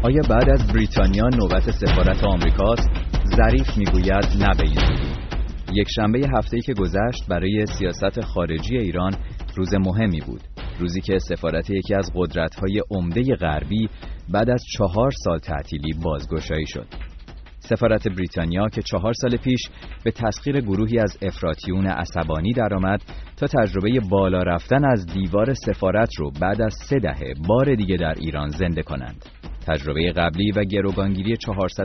آیا بعد از بریتانیا نوبت سفارت آمریکاست؟ ظریف میگوید نه به این زودی. یک شنبه هفته‌ای که گذشت برای سیاست خارجی ایران روز مهمی بود. روزی که سفارت یکی از قدرت‌های عمده غربی بعد از 4 سال تعطیلی بازگشایی شد. سفارت بریتانیا که 4 سال پیش به تسخیر گروهی از افراطیون عصبانی درآمد تا تجربه بالا رفتن از دیوار سفارت رو بعد از 3 دهه بار دیگه در ایران زنده کنند. تجربه قبلی و گروگانگیری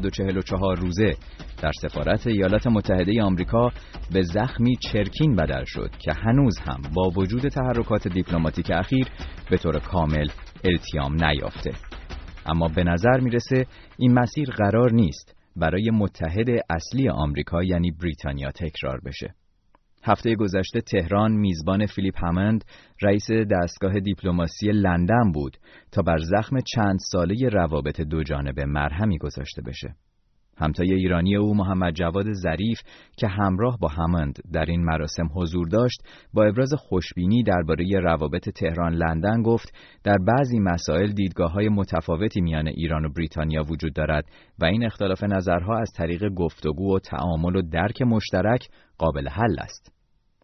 444 روزه در سفارت ایالات متحده آمریکا به زخمی چرکین بدل شد که هنوز هم با وجود تحرکات دیپلماتیک اخیر به طور کامل التیام نیافته. اما به نظر میرسه این مسیر قرار نیست برای متحد اصلی آمریکا یعنی بریتانیا تکرار بشه. هفته گذشته تهران میزبان فیلیپ همند رئیس دستگاه دیپلماسی لندن بود تا بر زخم چند ساله روابط دو جانبه مرهمی گذاشته بشه. همتای ایرانی او محمد جواد ظریف که همراه با همند در این مراسم حضور داشت با ابراز خوشبینی درباره روابط تهران لندن گفت در بعضی مسائل دیدگاه‌های متفاوتی میان ایران و بریتانیا وجود دارد و این اختلاف نظرها از طریق گفتگو و تعامل و درک مشترک قابل حل است.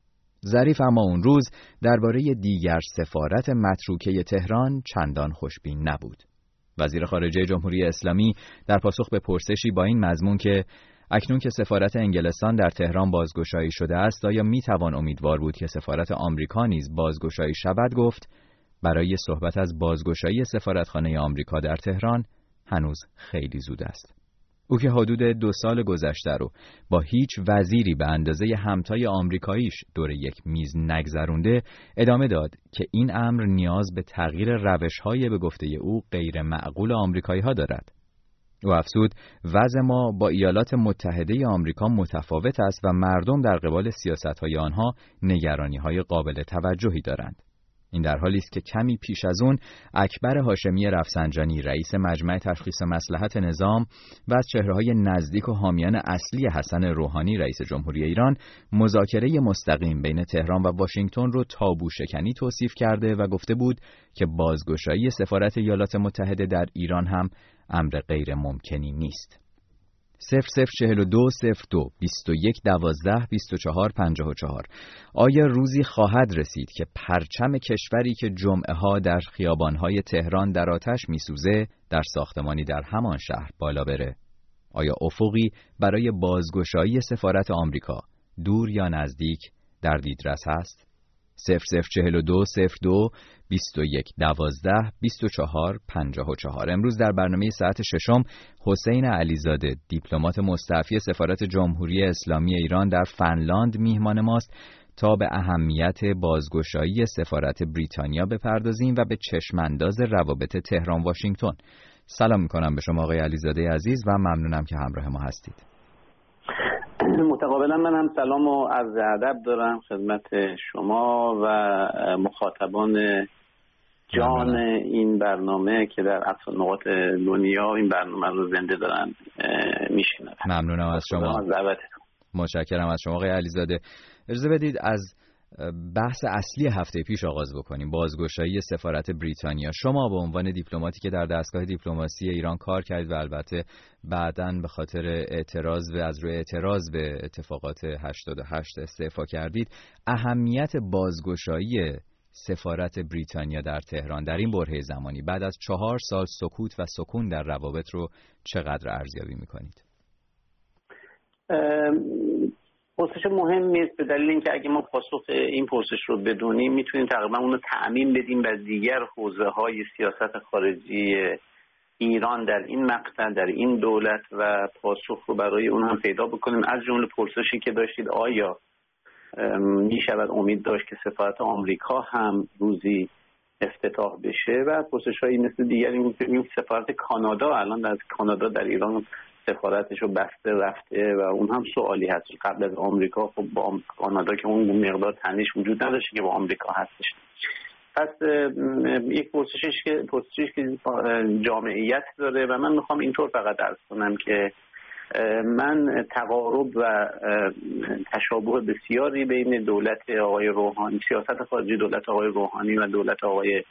ظریف اما اون روز درباره دیگر سفارت متروکه تهران چندان خوشبین نبود. وزیر خارجه جمهوری اسلامی در پاسخ به پرسشی با این مضمون که اکنون که سفارت انگلستان در تهران بازگشایی شده است آیا میتوان امیدوار بود که سفارت آمریکا نیز بازگشایی شود گفت برای صحبت از بازگشایی سفارتخانه آمریکا در تهران هنوز خیلی زود است. او که حدود 2 سال گذشته رو با هیچ وزیری به اندازه همتای آمریکاییش دور یک میز نگذرونده ادامه داد که این امر نیاز به تغییر روش‌های به گفته او غیر معقول آمریکایی‌ها دارد. او افزود وضع ما با ایالات متحده آمریکا متفاوت است و مردم در قبال سیاست‌های آنها نگرانی‌های قابل توجهی دارند. این در حالی است که کمی پیش از اون اکبر هاشمی رفسنجانی رئیس مجمع تشخیص مصلحت نظام و از چهره‌های نزدیک و حامیان اصلی حسن روحانی رئیس جمهوری ایران مذاکره مستقیم بین تهران و واشنگتن رو تابو شکنی توصیف کرده و گفته بود که بازگشایی سفارت ایالات متحده در ایران هم امر غیر ممکنی نیست. 0042 02 21 12 24 54 آیا روزی خواهد رسید که پرچم کشوری که جمعه ها در خیابانهای تهران در آتش میسوزه در ساختمانی در همان شهر بالا بره؟ آیا افقی برای بازگشایی سفارت آمریکا دور یا نزدیک در دیدرس است؟ 0042 02 21 12 24 54 امروز در برنامه ساعت ششم حسین علیزاده دیپلمات مستعفی سفارت جمهوری اسلامی ایران در فنلاند میهمان ماست تا به اهمیت بازگشایی سفارت بریتانیا بپردازیم و به چشمانداز روابط تهران واشنگتن. سلام میکنم به شما آقای علیزاده عزیز و ممنونم که همراه ما هستید. متقابلا من هم سلام و عرض ادب دارم خدمت شما و مخاطبان جان این برنامه که در اطراف نقاط دنیا این برنامه رو زنده دارن میشنون. ممنونم از شما. متشکرم از شما آقای علیزاده. اجازه بدید از بحث اصلی هفته پیش آغاز بکنیم، بازگشایی سفارت بریتانیا. شما به عنوان دیپلماتی که در دستگاه دیپلماسی ایران کار کردید و البته بعداً به خاطر از روی اعتراض به اتفاقات 88 استعفا کردید، اهمیت بازگشایی سفارت بریتانیا در تهران در این برهه زمانی بعد از 4 سال سکوت و سکون در روابط رو چقدر ارزیابی می‌کنید؟ پرسش مهمی است به دلیل اینکه اگه ما پاسخ این پرسش رو بدونیم میتونیم تقریبا اون رو تعمیم بدیم بر دیگر حوزه‌های سیاست خارجی ایران در این مقطع در این دولت و پاسخ رو برای اون هم پیدا بکنیم. از جمله پرسشی که داشتید آیا میشود امید داشت که سفارت آمریکا هم روزی افتتاح بشه و پرسش‌هایی مثل دیگری این سفارت کانادا الان از کانادا در ایران سفارتش رو بسته رفته و اون هم سوالی هست. قبل از آمریکا خب با کانادا که اون مقدار تنش وجود نداشته که با آمریکا هستش. پس یک پرسشی که جامعیت داره و من میخوام اینطور فقط عرض کنم که من تقارب و تشابه بسیاری بین دولت آقای روحانی، سیاست خارجی دولت آقای روحانی و دولت آقای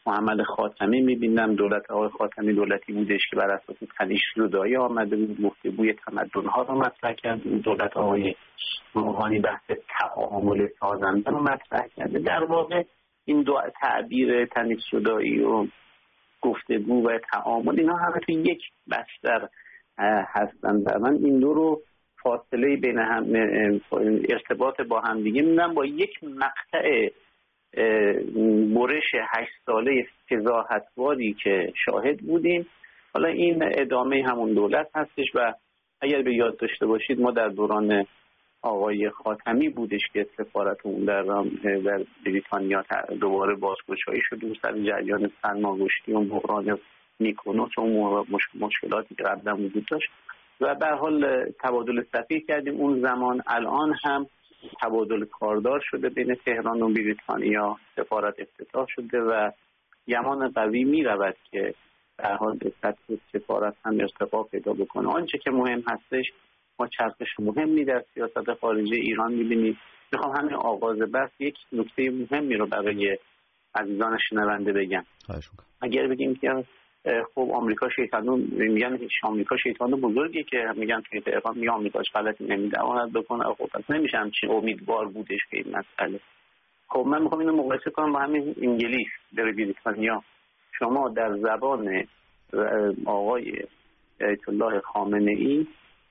محمد خاتمی می‌بینم. دولت آقای خاتمی دولتی بودش که بر اساس تنیش‌زدایی آمده بود، گفتگوی تمدن‌ها رو مطرح کرد. دولت آقای روحانی بحث تعامل سازنده رو مطرح کرده. در واقع این دو تعبیر تنیش‌زدایی و گفتگو و تعامل، اینا همه تو یک بستر هستن و من این دو رو فاصله بین هم، ارتباط با هم دیگه میدم با یک مقطع برش 8 ساله فضاحت‌باری که شاهد بودیم. حالا این ادامه همون دولت هستش و اگر به یاد داشته باشید ما در دوران آقای خاتمی بودش که سفارتمون در بریتانیا دوباره بازگشایی شد و سر جریان سرماگشتی و بحران میکونوس و مشکلاتی که قبلا وجود داشت و به حال تبادل سفیر کردیم اون زمان. الان هم تبادل کاردار شده بین تهران و بریتانیا، سفارت افتتاح شده و گمان قوی می رود که در حال به سطح سفارت هم ارتقا پیدا بکنه. آنچه که مهم هستش، ما چرخش مهمی در سیاست خارجی ایران می‌بینیم. میخوام همین آغاز بحث یک نکته مهمی رو برای عزیزان شنونده بگم. اگر بگیم که خب آمریکا شیطانو، میگن آمریکا شیطان بزرگی که میگن توی تهران میگن آمریکاش غلطی نمی‌دواند بکنه، خب اصلا نمیشه همچین امیدوار بودش به این مسئله. خب من میخوام اینو مقایسه کنم با همین انگلیس در بریتانیا. شما در زبان آقای آیت الله خامنه‌ای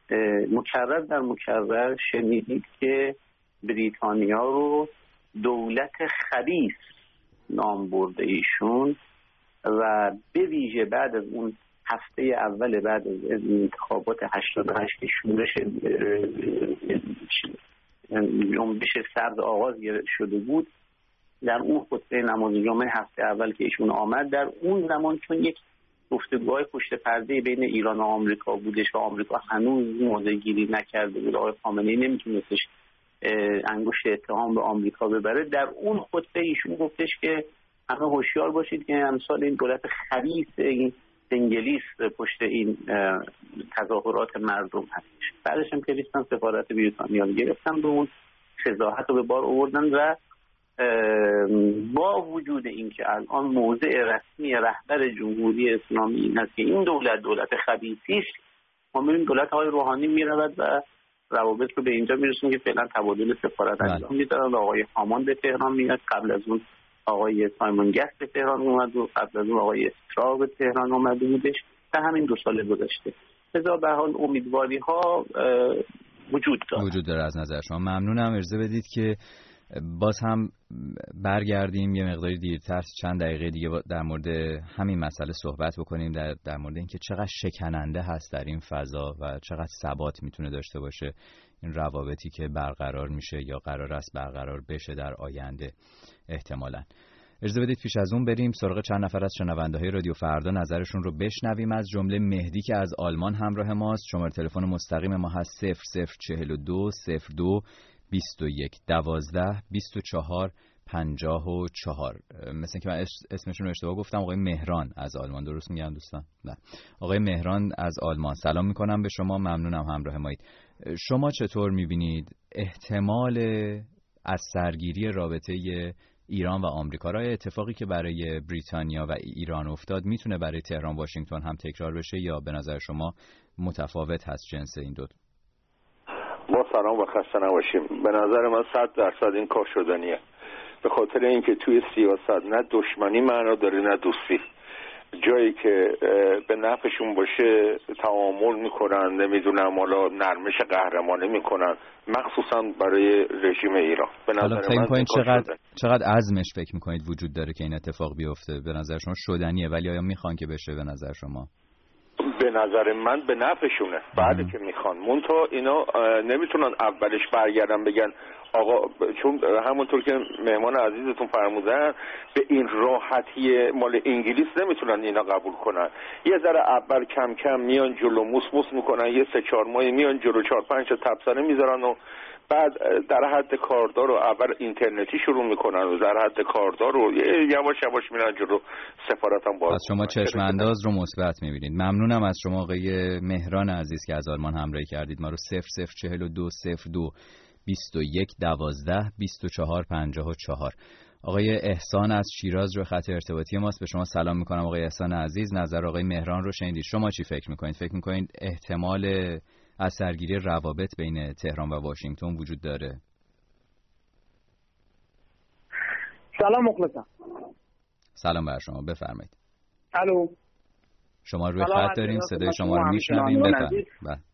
مکرر شنیدید که بریتانیا رو دولت خبیث نام برده ایشون و به ویژه بعد از اون هفته اول بعد از انتخابات 88 که شورش جنبش سرد آغاز شده بود، در اون خطبه نماز جمعه هفته اول که ایشون آمد، در اون زمان چون یک گفتگوهای پشت پرده بین ایران و آمریکا بودش و آمریکا هنوز موضع گیری نکرده بود، آقای خامنه‌ای نمیتونستش انگشت اتهام به آمریکا ببره، در اون خطبه ایشون گفتش که همه هوشیار باشید که امثال این دولت خبیث این انگلیس پشت این تظاهرات مردم هستش. بعدش هم که ریستان سفارت بریتانیا رو گرفتن، به اون فضاحت رو به بار آوردن و با وجود اینکه الان موضع رسمی رهبر جمهوری اسلامی این است که این دولت خبیثی است، ما می‌بینیم دولت آقای روحانی میرود و روابط رو به اینجا میرسون که فعلا تبادل سفارت انجام میدن. آقای هامان به تهران میاد، قبل از اون آقای سایمون گست به تهران اومد و قبل از اون آقای استرا به تهران اومده بودش در همین 2 سال گذشته. لذا به حال امیدواری ها وجود داره از نظر شما. ممنونم. اجازه بدید که باز هم برگردیم یه مقداری دیرتر، چند دقیقه دیگه در مورد همین مسئله صحبت بکنیم، در مورد اینکه چقدر شکننده هست در این فضا و چقدر ثبات میتونه داشته باشه این روابطی که برقرار میشه یا قرار است برقرار بشه در آینده احتمالاً. اجازه بدید پیش از اون بریم سراغ چند نفر از شنونده‌های رادیو فردا نظرشون رو بشنویم. از جمله مهدی که از آلمان همراه ماست. شماره تلفن مستقیم ما هست 0042 02 21 12 24 54. مثل که من اسمشون رو اشتباه گفتم. آقای مهران از آلمان، درست میگم دوستان؟ نه، آقای مهران از آلمان. سلام میکنم به شما، ممنونم همراه مایید. شما چطور میبینید احتمال از سرگیری رابطه ایران و آمریکا را، اتفاقی که برای بریتانیا و ایران افتاد میتونه برای تهران واشنگتن هم تکرار بشه یا به نظر شما متفاوت هست جنس این دو؟ با سلام و خسته نباشیم. به نظر من 100% این کار شدنیه، به خاطر اینکه توی سیاست نه دشمنی معنا داره نه دوستی. جایی که به نفعشون باشه تعامل میکنن، نمیدونم حالا نرمش قهرمانه میکنن، مخصوصا برای رژیم ایران. به نظر من چقدر عزمش فکر میکنید وجود داره که این اتفاق بیفته؟ به نظر شما شدنیه، ولی آیا میخوان که بشه به نظر شما؟ به نظر من به نفعشونه بعد که میخوان. منتها اینا نمیتونن اولش برگردن بگن آقا، چون همونطور که مهمان عزیزتون فرمودن به این راحتی مال انگلیس نمیتونن اینا قبول کنن. یه ذره اول کم کم میان جلو، موس میکنن، یه 3-4 ماهی میان جلو، 4-5 تا تبصره میذارن و بعد در حد کاردار رو اول اینترنتی شروع میکنن و در حد کاردار رو یواش یواش میرن جلو، سفارت هم باز. از شما چشم انداز رو مثبت میبینید. ممنونم از شما آقای مهران عزیز که از آلمان همراهی کردید ما رو. 0042 02 21 12 24 54. آقای احسان از شیراز رو خط ارتباطی ماست. به شما سلام میکنم آقای احسان عزیز. نظر آقای مهران رو شنیدید. شما چی فکر میکنید؟ فکر میکنید احتمال از سرگیری روابط بین تهران و واشنگتن وجود داره؟ سلام مخلصم. سلام بر شما، بفرمایید. الو، شما روی خط داریم، صدای شما رو میشنویم. بفرمایید.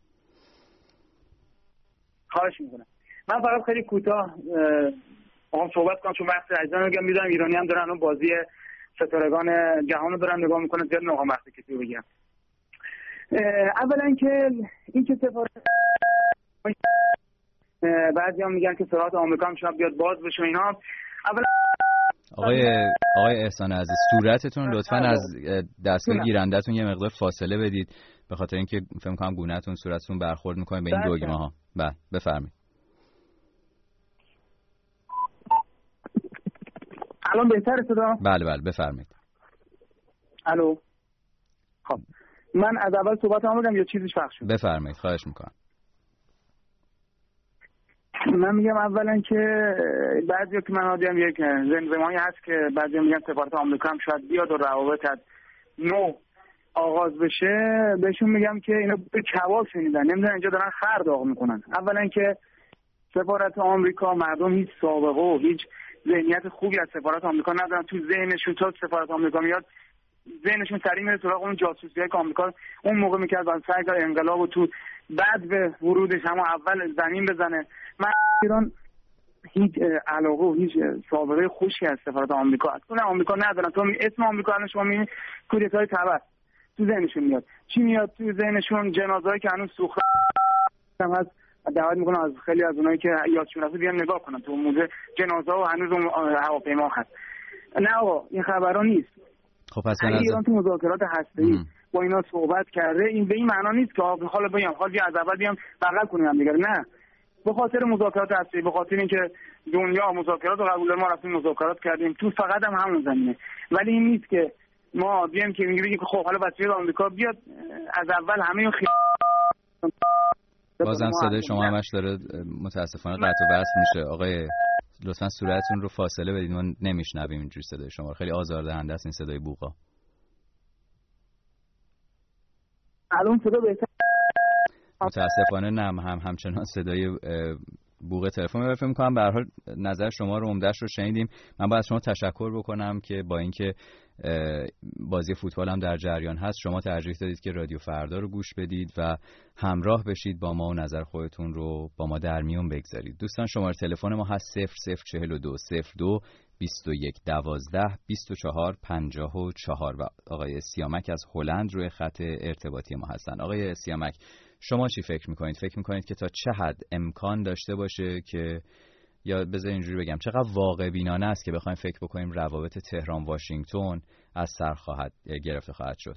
خواهش میکنم. من فقط خیلی کوتاه صحبت کنم چون وقت عزیزان میگم میدونم ایرانی هم دارن اون بازی ستارگان جهان رو دارن نگاه میکنن، زیاد نگاه وقتی کسی رو بگم. اولا که این که سفارت بعضی هم میگن که سفارت آمریکا هم شاید بیاد باز بشه اینا. اولا آقای احسان عزیز، صورتتون لطفاً از دستگاه گیرنده‌تون یه مقدار فاصله بدید، به خاطر اینکه فکر کنم گونه‌تون صورتتون برخورد می‌کنه به این دوگمه ها. بله بفرمایید. الان بهتره صدا؟ بله بفرمایید. الو. خب من از اول صحبتام بگم یا چیزیش فرق شد؟ بفرمایید، خواهش می‌کنم. من میگم اولا که بعضیا که من آدم یک زمزمه‌ای هست که بعضیا میگن سفارت آمریکا هم شاید بیاد و روابط از نو آغاز بشه، بهشون میگم که اینا به کباب شنیدن، نمیدونن اینجا دارن خر داغ میکنن. اولا که سفارت آمریکا مردم هیچ سابقه و هیچ ذهنیت خوبی از سفارت آمریکا ندارن. تو ذهنشون تا سفارت آمریکا میاد ذهنشون سریع میره سراغ اون جاسوسی‌های که آمریکا اون موقع میکرد و سعی کرد انقلاب و تو بعد به ورودش هم اول زمین بزنه. من ایران هیچ علاقه و هیچ سابقه خوشی از سفارت آمریکا اصلا آمریکا ندارن. تو اسم آمریکا الان شما میبینید کودتای تبر تو ذهنشون میاد. چی میاد تو ذهنشون؟ جنازه‌ای که هنوز سوخته هم هست. دعوت میکنم از خیلی از اونایی که یادشون رفته بیان نگاه کنن تو موزه جنازه و هنوز اون هواپیما هست. نه آقا این خبرا نیست. خب پس ایران تو مذاکرات هسته‌ای با اینا صحبت کرده. این به این معنا نیست که حالا بیام از اول بیام بغل کنیم دیگه. نه، به خاطر مذاکرات هسته‌ای، به خاطر اینکه دنیا مذاکرات رو قبول ما رفتیم مذاکرات کردیم تو فقط هم همون زمینه. ولی این نیست که ما بیایم که بگیم که خب حالا وسیله آمریکا بیاد از اول همه بازم صدای شما همش داره متاسفانه قطع و وصل میشه. آقای لطفاً صورتتون رو فاصله بدید، ما نمیشنویم اینجوری صدای شما. خیلی آزاردهنده است این صدای بوقا. الان صدا بهتر؟ متاسفانه نه، همچنان صدای بوق تلفن. فکر می‌کنم به هر حال نظر شما رو عمده‌اش رو شنیدیم. من باید شما تشکر بکنم که با اینکه بازی فوتبال هم در جریان هست شما ترجیح دادید که رادیو فردا رو گوش بدید و همراه بشید با ما و نظر خودتون رو با ما در میون بگذارید. دوستان شماره تلفن ما هست 0042 02 21 12 24 54 و آقای سیامک از هلند روی خط ارتباطی ما هستن. آقای سیامک، شما چی فکر میکنید؟ فکر میکنید که تا چه حد امکان داشته باشه که، یا بذار اینجوری بگم، چقدر واقع بینانه است که بخوایم فکر بکنیم روابط تهران واشنگتن از سر گرفته خواهد شد؟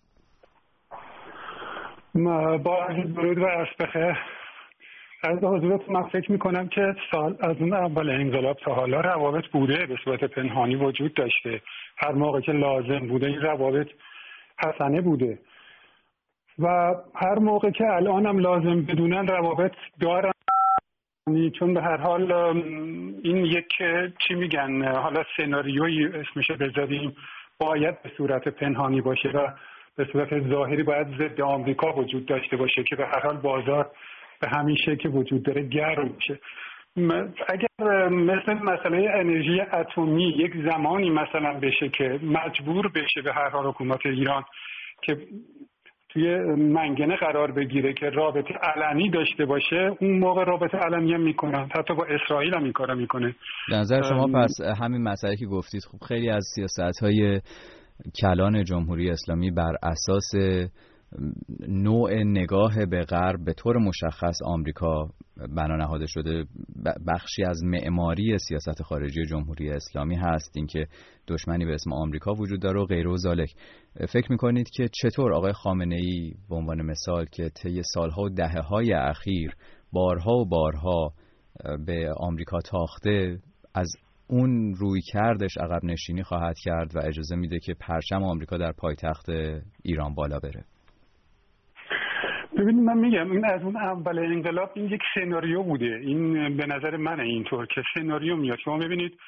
با درود و عرض بخیر از حضورت، من فکر میکنم که از اون اول انقلاب تا حالا روابط بوده، به صورت پنهانی وجود داشته. هر موقع که لازم بوده این روابط حسنه بوده و هر موقع که الان هم لازم بدونن روابط دارن، چون به هر حال این یک چی میگن، حالا سناریویی اسمشه بذاریم، باید به صورت پنهانی باشه و به صورت ظاهری باید ضد آمریکا وجود داشته باشه که به هر حال بازار به همین شکل وجود داره گرم میشه. اگر مثل مسئله انرژی اتمی یک زمانی مثلا بشه که مجبور بشه به هر حال حکومت ایران که توی منگنه قرار بگیره که رابطه علنی داشته باشه، اون موقع رابطه علنی هم میکنن، حتی با اسرائیل هم این کارا میکنه. در نظر شما پس همین مسئله که گفتید، خب خیلی از سیاست‌های کلان جمهوری اسلامی بر اساس نوع نگاه به غرب به طور مشخص آمریکا بنا نهاده شده، بخشی از معماری سیاست خارجی جمهوری اسلامی هست، اینکه دشمنی به اسم آمریکا وجود داره و غیره و ذالک. فکر میکنید که چطور آقای خامنه‌ای به عنوان مثال که طی سالها و دهه‌های اخیر بارها و بارها به آمریکا تاخته، از اون روی کردش عقب نشینی خواهد کرد و اجازه میده که پرچم آمریکا در پایتخت ایران بالا بره؟ ببینید من میگم این از اون اول انقلاب این یک سناریو بوده. این به نظر من اینطور که سناریو میاد. شما ببینید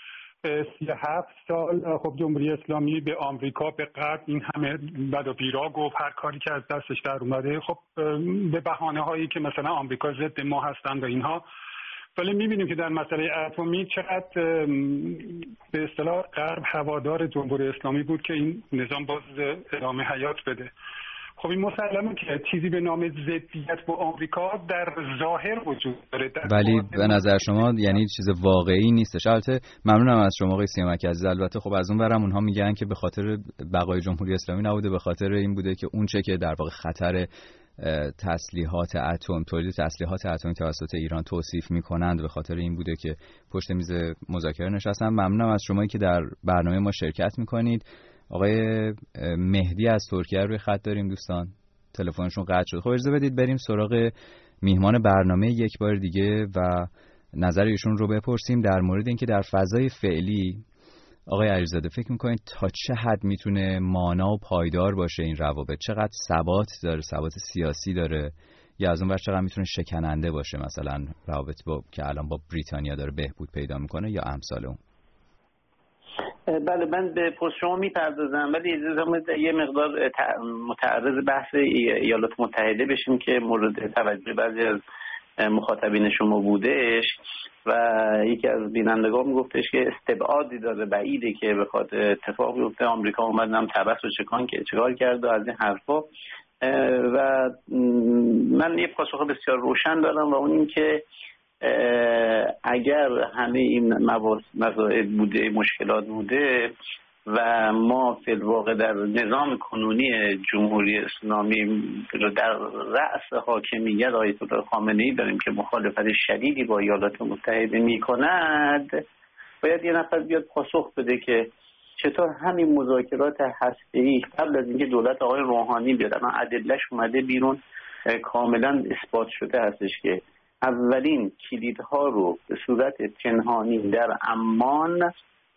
37 سال خب جمهوری اسلامی به آمریکا، به غرب این همه بد و بیرا گفت، هر کاری که از دستش در اومده خب به بهانه هایی که مثلا آمریکا ضد ما هستند و اینها. ولی می‌بینیم که در مسئله اتمی چقدر به اصطلاح غرب هوادار جمهوری اسلامی بود که این نظام باز ادامه حیات بده. خب این مسلمه که چیزی به نام ضدیت با آمریکا در ظاهر وجود داره، ولی به نظر شما یعنی چیز واقعی نیستش. البته ممنونم از شما آقای سیامک عزیز. البته خب از اون ورم اونها میگن که به خاطر بقای جمهوری اسلامی نبوده، به خاطر این بوده که اون چه که در واقع خطر تسلیحات اتم، تولید تسلیحات اتمی توسط ایران توصیف میکنند، به خاطر این بوده که پشت میز مذاکره نشستن. ممنونم از شمایی که در برنامه ما شرکت میکنید. آقای مهدی از ترکیه روی خط داریم دوستان، تلفنشون قطع شد. خب اجازه بدید بریم سراغ میهمان برنامه یک بار دیگه و نظر ایشون رو بپرسیم در مورد اینکه در فضای فعلی آقای علیزاده فکر میکنید تا چه حد میتونه مانا و پایدار باشه این روابط؟ چقدر ثبات داره، ثبات سیاسی داره، یا از اون ور چقدر میتونه شکننده باشه، مثلا روابط که الان با بریتانیا داره بهبود پیدا میکنه یا امثال اون؟ بله، من به پرس شما میپردازم، ولی اجازه یه مقدار متعرض بحث ایالات متحده بشیم که مورد توجه بعضی از مخاطبین شما بودش و یکی از بینندگان میگفتش که استبعادی داره، بعیده که بخواد اتفاق بیفته، آمریکا اومد نم تبس و چکار کرد و از این حرفا. و من یه پاسخ بسیار روشن دارم و اون این که اگر همه این مسائل بوده، مشکلات بوده و ما فی الواقع در نظام کنونی جمهوری اسلامی در رأس حاکمیت آیت الله خامنه‌ای داریم که مخالفت شدیدی با ایالات متحده می‌کند، باید یه نفر بیاد پاسخ بده که چطور همین مذاکرات هسته‌ای قبل از اینکه دولت آقای روحانی بیاد، اما ادله‌اش اومده بیرون، کاملا اثبات شده هستش که اولین کلیدها رو به صورت پنهانی در عمان،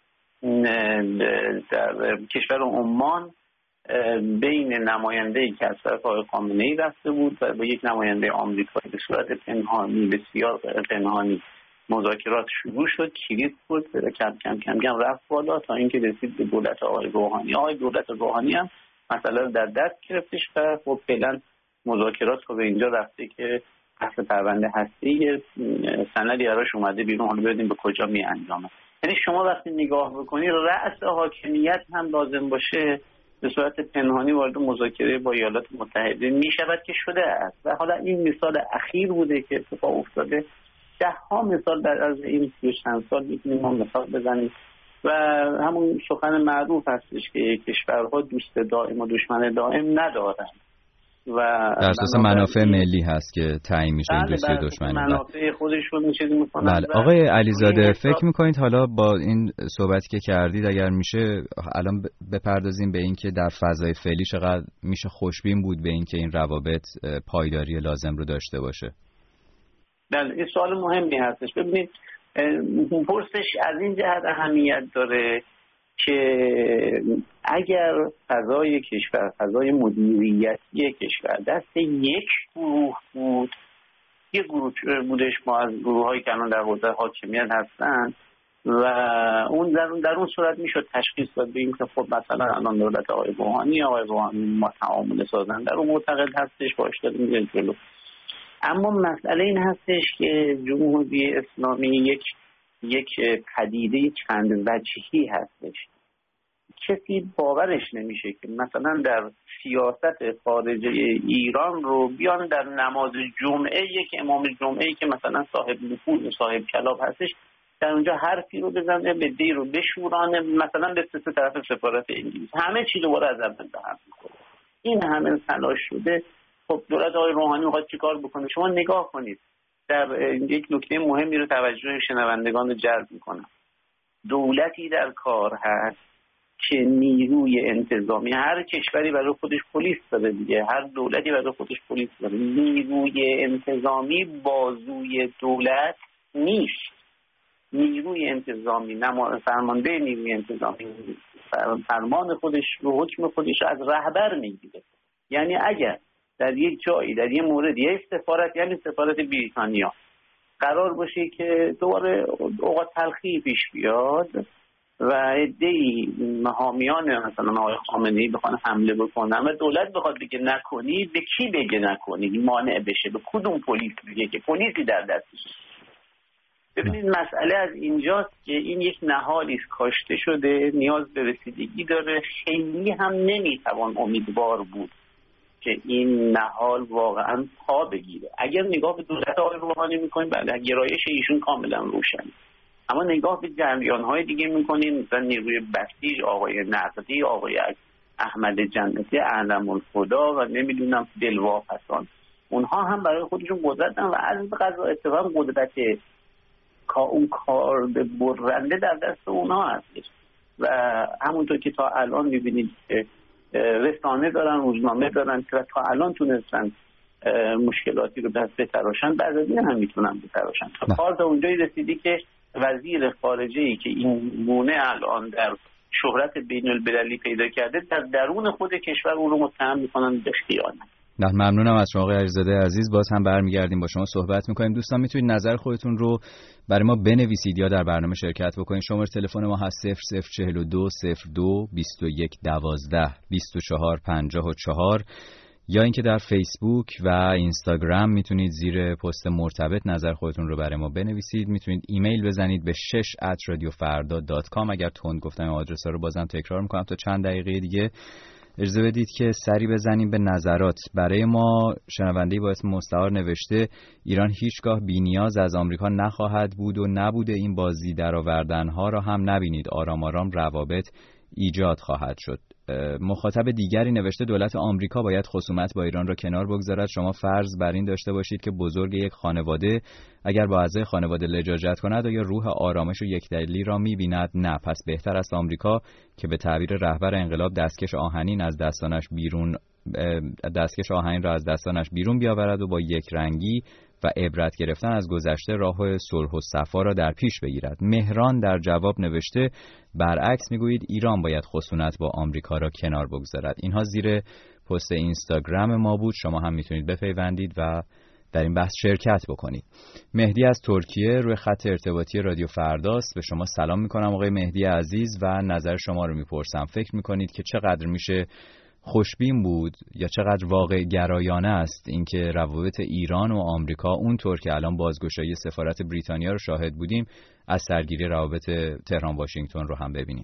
در کشور عمان، بین نماینده‌ای که از طرف آقای خامنه‌ای رفته بود و با یک نماینده آمریکایی به صورت پنهانی، بسیار پنهانی مذاکرات شروع شد. کلید بود کم کم رفت بالا تا اینکه رسید به دولت آقای روحانی. آقای دولت روحانی هم مسئله رو در دست گرفتش و خب فعلا مذاکرات رو به اینجا رفته که اصل پرونده هستی سندی براش اومده بیرون، حالا ببینیم به کجا می انجامه. یعنی شما وقتی نگاه بکنید رأس حاکمیت هم لازم باشه به صورت پنهانی وارد مذاکره با ایالات متحده می شود که شده است و حالا این مثال اخیر بوده که اتفاق افتاده. ده ها مثال در از این 30 چند سال میتونیم ما مثال بزنیم و همون سخن معروف هستش که کشورها دوست دائم و دشمن دائم ندارند و در اساس منافع ملی هست که تعیین میشه این دوستی دشمنی. منافع خودشون چیزی میکنن. بله آقای علیزاده فکر میکنید حالا با این صحبتی که کردید اگر میشه الان بپردازیم به این که در فضای فعلی چقدر میشه خوشبین بود به این که این روابط پایداری لازم رو داشته باشه؟ بله این سوال مهمی هستش. ببینید پرسش از این جهت اهمیت داره که اگر فضای کشور، فضای مدیریتی کشور دست یک گروه بود، یک گروه بودش، ما از گروه‌هایی که الان در حوزه حاکمیت هستن و اون در اون صورت میشد تشخیص داد به این که خب مثلا الان دولت آقای روحانی ما تعامل سازنده رو معتقد هستش باش داریم میریم جلو. اما مسئله این هستش که جمهوری اسلامی یک پدیده چند وجهی هستش. کسی باورش نمیشه که مثلا در سیاست خارجه ایران رو بیان در نماز جمعه یک امام جمعه‌ای که مثلا صاحب نفوذ و صاحب کلام هستش در اونجا حرفی رو بزنه، به دی رو بشورانه، مثلا به سه طرف سفارت انگلیس، همه چی دوباره از اول به هم می‌خوره. این همه تلاش شده. خب دولت آقای روحانی می‌خواد چیکار بکنه؟ شما نگاه کنید، در یک نکته مهمی رو توجه شنوندگان رو جلب می‌کنم. دولتی در کار هست که نیروی انتظامی، هر کشوری برای خودش پلیس داره دیگه، هر دولتی برای خودش پلیس داره، نیروی انتظامی بازوی دولت نیست. نیروی انتظامی فرمانده نیروی انتظامی فرمان خودش رو، حکم خودش از رهبر میگیره. یعنی اگر در یک جایی، در یک مورد، یک سفارت، یعنی سفارت بریتانیا قرار باشه که دوباره اوقات تلخی پیش بیاد، و عده‌ای حامیان مثلا آقای خامنه‌ای بخوان حمله بکنن و دولت بخواد بگه نکنید، به کی بگه نکنید؟ مانع بشه به کدوم پلیس بگه که پلیسی در دستش؟ ببینید مسئله از اینجاست که این یک نهالی است کاشته شده، نیاز به رسیدگی داره. خیلی هم نمیتوان امیدوار بود که این نهال واقعا پا بگیره. اگر نگاه به دولت آقای روحانی میکنیم، بله گرایش ایشون کاملا روشنه، اما نگاه به جریان‌های دیگه میکنیم، مثلا نیروی بسیج، آقای نقدی، آقای احمد جنتی، اعلم الهدا و نمیدونم دلواپسان، اونها هم برای خودشون قدرتن و از قضا اتفاق قدرت اون کار برنده در دست اونها هست و همونطور که تا الان میبینید رسانه دارن، روزنامه دارن که تا الان تونستن مشکلاتی رو بتراشن، بعد از این هم میتونن بتراشن. کار تا اونجایی رسیدی که وزیر خارجه‌ای که این گونه الان در شهرت بین المللی پیدا کرده، در درون خود کشور اون رو متهم میکنن به خیانت. ممنونم از شما آقای علیزاده عزیز. باز هم برمیگردیم با شما صحبت میکنیم. دوستان میتونید نظر خودتون رو برای ما بنویسید یا در برنامه شرکت بکنید. شماره تلفن ما هست 0042 02 21 12 24 54 یا اینکه در فیسبوک و اینستاگرام میتونید زیر پست مرتبط نظر خودتون رو برای ما بنویسید. میتونید ایمیل بزنید به 6@radiofarda.com. اگر تند گفتم آدرس‌ها رو بازم تکرار میکنم تا چند دقیقه دیگه. اجازه بدید که سری بزنیم به نظرات. برای ما شنونده‌ای با اسم مستعار نوشته ایران هیچگاه بی‌نیاز از آمریکا نخواهد بود و نبوده این بازی درآوردن‌ها را هم نبینید. آرام آرام روابط ایجاد خواهد شد. مخاطب دیگری نوشته دولت آمریکا باید خصومت با ایران را کنار بگذارد. شما فرض بر این داشته باشید که بزرگ یک خانواده اگر با اعضای خانواده لجاجت کند یا روح آرامش و یکدلی را می‌بیند؟ نه. پس بهتر است آمریکا که به تعبیر رهبر انقلاب دستکش آهنین را از دستانش بیرون بیاورد و با یک رنگی و عبرت گرفتن از گذشته راه صلح و صفا را در پیش بگیرد. مهران در جواب نوشته برعکس میگویید ایران باید خشونت با آمریکا را کنار بگذارد. اینها زیر پست اینستاگرام ما بود. شما هم میتونید بپیوندید و در این بحث شرکت بکنید. مهدی از ترکیه روی خط ارتباطی رادیو فرداست. به شما سلام میکنم آقای مهدی عزیز و نظر شما رو میپرسم. فکر میکنید که چقدر میشه خوشبین بود یا چقدر واقع گرایانه است اینکه روابط ایران و آمریکا اونطور که الان بازگشایی سفارت بریتانیا رو شاهد بودیم از سرگیری روابط تهران واشنگتن رو هم ببینیم؟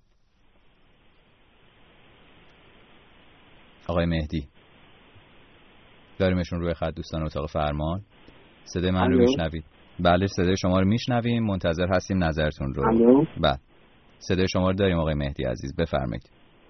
آقای مهدی داریمشون روی خط دوستان اتاق فرمان. صدای من رو میشنوید؟ بله صدای شما رو میشنویم. منتظر هستیم نظرتون رو. بله صدای شما رو داریم آقای مهدی عزیز، بفرمایید.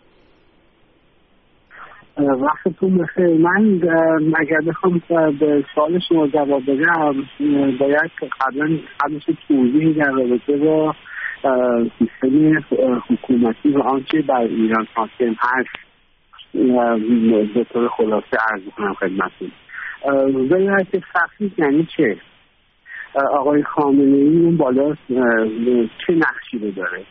وقتتون بخیر. من اگر بخوام به سوال شما جواب بدم باید قبلش توضیحی در رابطه با سیستم حکومتی و آنچه بر ایران حاکم هست به طور خلاصه عرض کنم خدمتتون. ولایت فقیه یعنی چه؟ آقای خامنه‌ای اون بالا چه نقشی رو داره؟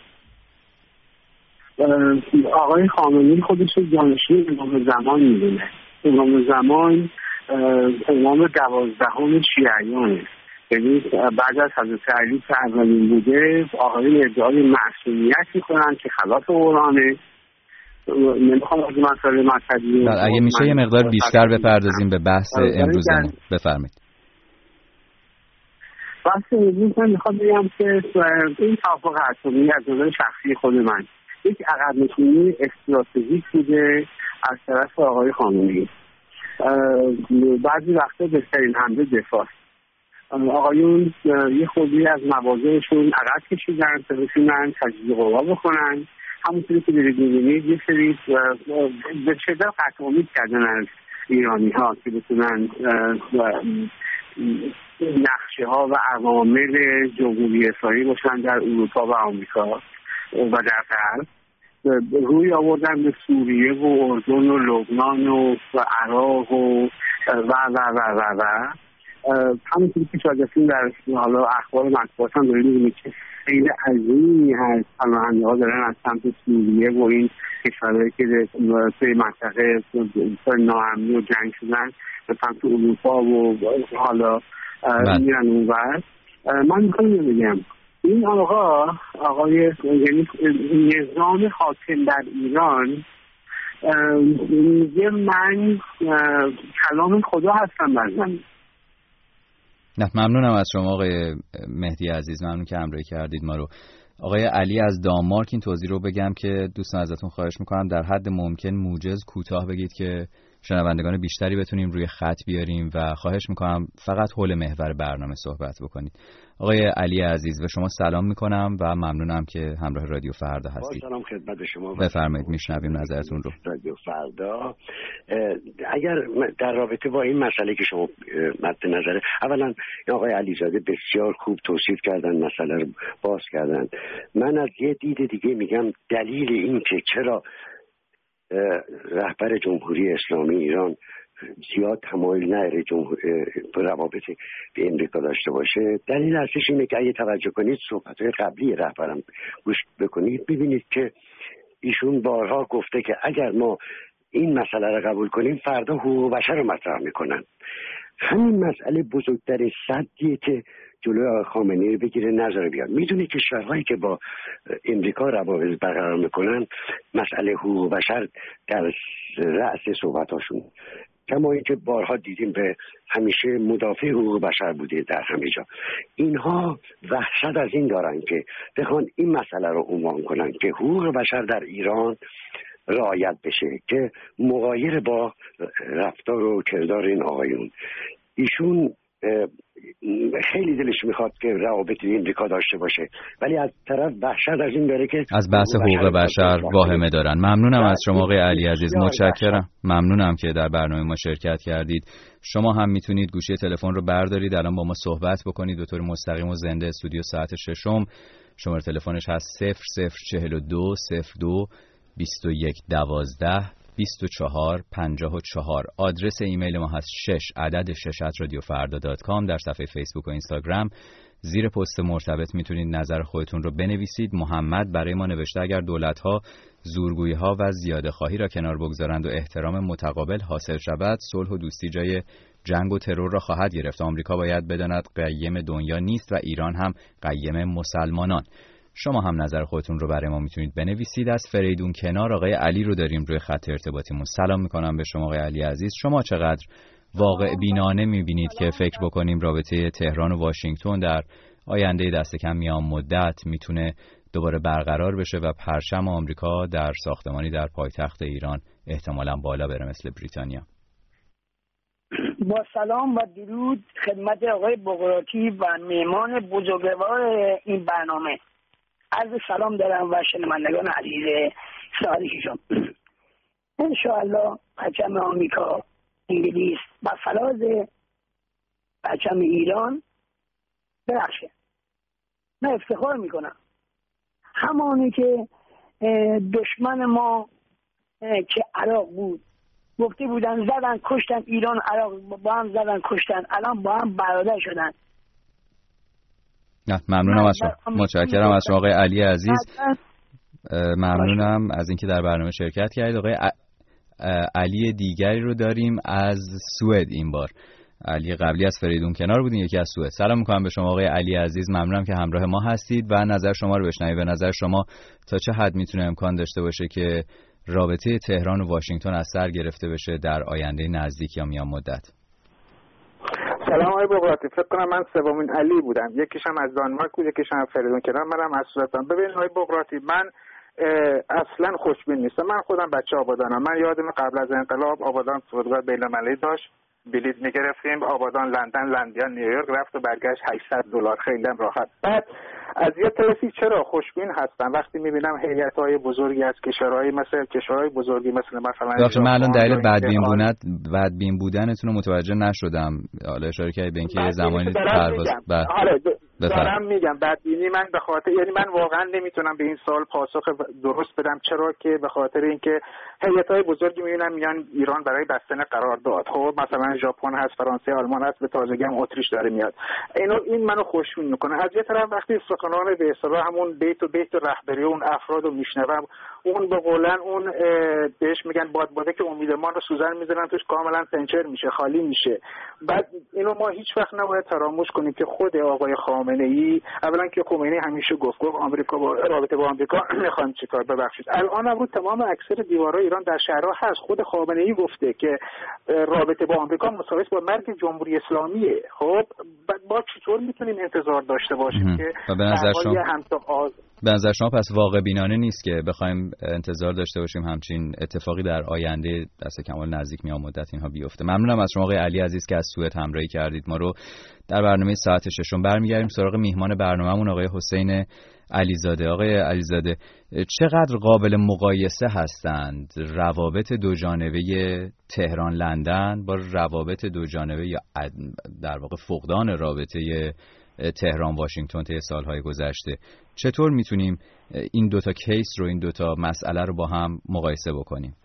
آقای خامنه‌ای خودش جانشین امام زمان میدونه. امام زمان امام 12 شیعیانه، یعنی بعد از حضرت علی که اولین بوده آقایون ادعای معصومیت میکنن که خلاف قرآنه. نمیخوام از مسئله مذهبی اگه میشه یه مقدار بیشتر بپردازیم به بحث امروزمون. بفرمایید. بحث امروز من میخوام بگم که این توافق اتمی از نظر شخصی خود من یک عقب نشینی استراتژیک بوده از طرف آقای خامنه‌ای. بعضی وقتا بهترین حمله دفاع. آقایون یه خودی از مواضعشون عقب کشیدن تا بتونن تجزیه قوا بکنن. همونطوری که دارید می‌بینید یه سری به شدت قطع امید کردن از ایرانی‌ها که بتونن نقشه ها و عوامل جمهوری اسلامی باشن در اروپا و آمریکا و در غرب. روی آوردن به سوریه و اردن و لبنان و عراق و همونطوری که شاید در حالا اخبار مطبوعات هم دارید می‌بینید که خیلی عظیمی هست پناهنده‌ها دارن از سمت سوریه و این کشورهایی که توی منطقه ناامنی و جنگ شدن به سمت اروپا و حالا میرن اونور. من میخوام بگم این آقای یعنی نظام حاکم در ایران میگه من کلام خدا هستم بر زمین. نه ممنونم از شما آقای مهدی عزیز، ممنون که همراهی کردید ما رو. آقای علی از دانمارک این توضیح رو بگم که دوستان ازتون خواهش میکنم در حد ممکن موجز کوتاه بگید که شنوندگان بیشتری بتونیم روی خط بیاریم و خواهش میکنم فقط حول محور برنامه صحبت بکنید. آقای علی عزیز به شما سلام میکنم و ممنونم که همراه رادیو فردا هستید. سلام خدمت شما. بفرمایید میشنویم نظرتون رو. رادیو فردا اگر در رابطه با این مسئله که شما مد نظره، اولا آقای علیزاده بسیار خوب توصیف کردن، مسئله رو باز کردن. من از یه دید دیگه میگم دلیل این که چرا رهبر جمهوری اسلامی ایران زیاد تمایل نداره روابط به امریکا داشته باشه، دلیل اصلیش اینه که اگه توجه کنید صحبت‌های قبلی رهبرم گوش بکنید ببینید که ایشون بارها گفته که اگر ما این مسئله رو قبول کنیم فردا حقوق بشر رو مطرح میکنن. همین مسئله بزرگترین سدیه که جلوی آقای خامنه‌ای رو بگیره نذاره بیاد. میدونی کشورهایی که با امریکا روابط برقرار میکنن مسئله حقوق بشر در رأس صحبتاشون، کما اینکه بارها دیدیم به همیشه مدافع حقوق بشر بوده در همه جا. اینها وحشت از این دارن که بخوان این مسئله رو عنوان کنن که حقوق بشر در ایران رعایت بشه، که مغایر با رفتار و کردار این آقایون. ایشون خیلی دلش میخواد که روابط امریکا داشته باشه، ولی از طرف وحشت از این داره که از بحث حقوق بشر واهمه دارن. ممنونم از شما آقای علی عزیز، متشکرم. ممنونم که در برنامه ما شرکت کردید. شما هم میتونید گوشی تلفن رو بردارید الان با ما صحبت بکنید به طور مستقیم و زنده. استودیو ساعت 6 شماره تلفنش هست 0042 02 21 12 24 54. آدرس ایمیل ما هست 6@radiofarda.com. در صفحه فیسبوک و اینستاگرام زیر پست مرتبط میتونید نظر خودتون رو بنویسید. محمد برای ما نوشته اگر دولت‌ها زورگویی‌ها و زیاده‌خواهی را کنار بگذارند و احترام متقابل حاصل شود، صلح و دوستی جای جنگ و ترور را خواهد گرفت. آمریکا باید بداند قیم دنیا نیست و ایران هم قیم مسلمانان. شما هم نظر خودتون رو برای ما میتونید بنویسید. از فریدون کنار آقای علی رو داریم روی خط ارتباطیمون. سلام میکنم به شما آقای علی عزیز. شما چقدر واقع بینانه میبینید که فکر بکنیم رابطه تهران و واشنگتن در آینده دست کم میان مدت میتونه دوباره برقرار بشه و پرچم آمریکا در ساختمانی در پایتخت ایران احتمالاً بالا بره مثل بریتانیا؟ با سلام و درود خدمت آقای بقراطی و مهمان بزرگوار این برنامه. عرض سلام دارم و شنوندگان عزیز سالیشم. انشاءالله پرچم آمریکا، انگلیس و فراز پرچم ایران برخشه. من افتخار میکنم همانی که دشمن ما که عراق بود گفته بودن زدن کشتن، ایران عراق با هم زدن کشتن، الان با هم برادر شدن. نه ممنونم از شما، متشکرم از شما آقای علی عزیز. ممنونم از اینکه در برنامه شرکت کردید. آقای علی دیگری رو داریم از سوئد. این بار علی قبلی از فریدون کنار بودین، یکی از سوئد. سلام میکنم به شما آقای علی عزیز، ممنونم که همراه ما هستید و نظر شما رو بشنویم. به نظر شما تا چه حد میتونه امکان داشته باشه که رابطه تهران و واشنگتن از سر گرفته بشه در آینده نزدیک یا میان مدت؟ سلام آقای بقراطی، فکر کنم من سومین علی بودم، یکیشم از دانمارک بود، یکیشم از فریدون کنار، منم از سوئد. ببین آقای بقراطی، من اصلا خوشبین نیستم. من خودم بچه آبادانم. من یادم قبل از انقلاب آبادان فرودگاه بین‌المللی داشت، بلیط می‌گرفتیم آبادان لندن، لندن نیویورک، رفت و برگشت $800، خیلی هم راحت. بعد از یه طرفی چرا خوشبین هستم وقتی می‌بینم هیئت‌های بزرگی از کشورهای بزرگی مثلا من الان دلیل بدبین بودنتون رو متوجه نشدم. حالا اشاره کردید به اینکه زمانی پرواز دارم میگم بدبینی من به خاطر، یعنی من واقعا نمیتونم به این سوال پاسخ درست بدم. چرا که به خاطر اینکه هیئت‌های بزرگی میبینم میان ایران برای بستن قرارداد. خب مثلا ژاپن هست، فرانسه، آلمان هست، به تازگی هم اتریش داره میاد. این منو خوشبین میکنه. از یه طرف وقتی سخنان به اصطلاح همون بیت و رهبری اون افراد رو میشنوم، اون به قولن اون بهش میگن بادباده که امیدوار رو سوزن میذارن توش، کاملا پنچر میشه، خالی میشه. بعد اینو ما هیچ وقت نباید فراموش کنیم که خود آقای خامنه‌ای خامنه‌ای، اولا که خمینی همیشه گفت آمریکا با رابطه با آمریکا میخوان چیکار، ببخشید الان هم رو تمام اکثر دیوارهای ایران در شهرها هست. خود خامنه‌ای گفته که رابطه با آمریکا مساوی با مرگ جمهوری اسلامیه. خب با چطور میتونیم انتظار داشته باشیم که به نظر شما پس واقع بینانه نیست که بخوایم انتظار داشته باشیم همچین اتفاقی در آینده دست کمال نزدیک میان مدت اینها بیفته؟ ممنونم از شما آقای علی عزیز که از سوئد همراهی کردید ما رو در برنامه ساعت ششم. برمیگردیم سراغ میهمان برنامه‌مون آقای حسین علیزاده. آقای علیزاده، چقدر قابل مقایسه هستند روابط دو جانبه تهران لندن با روابط دو جانبه یا در واقع فقدان رابطه تهران واشنگتن طی سالهای گذشته؟ چطور میتونیم این دوتا کیس رو، این دوتا مسئله رو با هم مقایسه بکنیم؟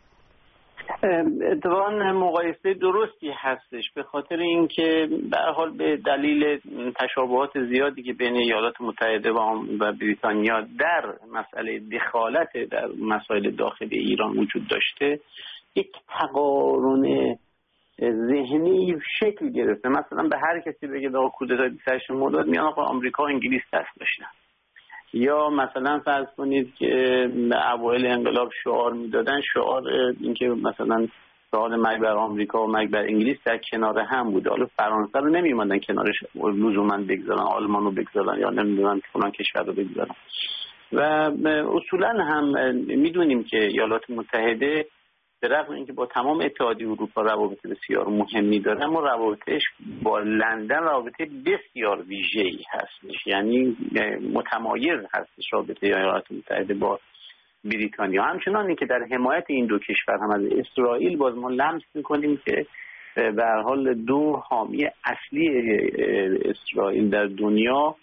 اتفاقاً مقایسه درستی هستش، به خاطر اینکه به هر حال به دلیل تشابهات زیادی که بین ایالات متحده و بریتانیا در مسئله دخالت در مسائل داخلی ایران وجود داشته، یک تقارن ذهنی شکل گرفته. مثلا به هر کسی بگه آقا کودتای 28 مرداد میان آقا آمریکا و انگلیس دست داشتن، یا مثلا فرض کنید که اوایل انقلاب شعار میدادن، شعار اینکه مثلا شعار مرگ بر آمریکا و مرگ بر انگلیس در کنار هم بود. حالا فرانسه رو نمی‌موندن کنارش لزوما بگذارن، آلمان رو بگذارن یا نمیدونم فلان کشور رو بگذارن. و اصولا هم میدونیم که ایالات متحده به رغم اینکه با تمام اتحادیه اروپا روابط بسیار مهمی داره، اما روابطش با لندن رابطه بسیار ویژه‌ای هستش، یعنی متمایز هستش رابطه ایالات متحده با بریتانیا. همچنان که در حمایت این دو کشور هم از اسرائیل باز ما لمس می‌کنیم که به هر حال دو حامی اصلی اسرائیل در دنیا،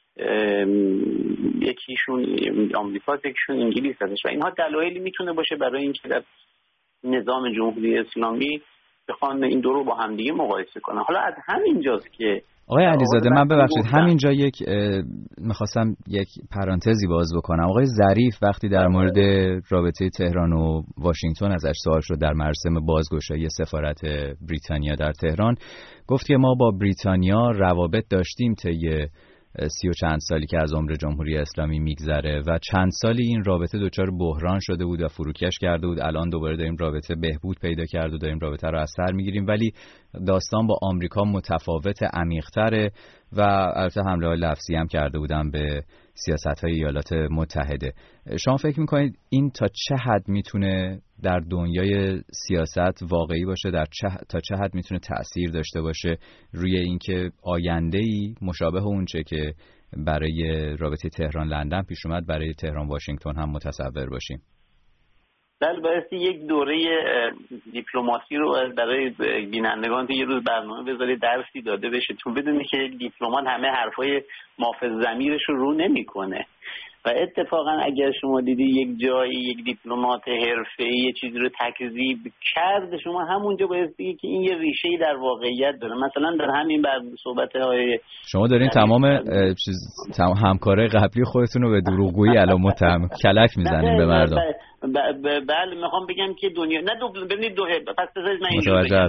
یکیشون آمریکا، یکیشون انگلیس هستش و اینها دلایلی میتونه باشه برای اینکه در نظام جمهوری اسلامی بخوان این دو رو با هم دیگه مقایسه کنن. حالا از همینجاست که آقای علیزاده، من ببخشید همینجا میخواستم یک پرانتزی باز بکنم. آقای ظریف وقتی در مورد رابطه تهران و واشنگتن ازش سوال شد در مراسم بازگشایی سفارت بریتانیا در تهران، گفت که ما با بریتانیا روابط داشتیم طی 30 و چند سالی که از عمر جمهوری اسلامی میگذره و چند سالی این رابطه دچار بحران شده بود و فروکش کرده بود. الان دوباره داریم رابطه بهبود پیدا کرده و داریم رابطه رو از سر میگیریم، ولی داستان با آمریکا متفاوت، عمیق‌تره و البته حمله لفظی هم کرده بودن به سیاست‌های ایالات متحده. شما فکر می‌کنید این تا چه حد میتونه در دنیای سیاست واقعی باشه، تا چه حد میتونه تأثیر داشته باشه روی اینکه آینده‌ای مشابه اونچه که برای رابطه تهران لندن پیش اومد برای تهران واشنگتن هم متصور باشیم؟ بله، باید یک دوره دیپلماسی رو برای بینندگان یه روز برنامه بذاری درسی داده بشه، چون بدونی که یک دیپلمات همه حرفای مافز ضمیرش رو نمیکنه و اتفاقا اگر شما دیدی یک جایی یک دیپلمات حرفه‌ای یه چیزی رو تکذیب کرد، شما همونجا باید بگی که این یه ریشه‌ای در واقعیت داره. مثلا در همین صحبت‌های شما دارین تمام همکارای قبلی خودتون رو به دروغگویی الان متهم کلک میزنین به مردم. بله، میخوام بگم که دنیا ببینید پس بذارید من اینجوری بگم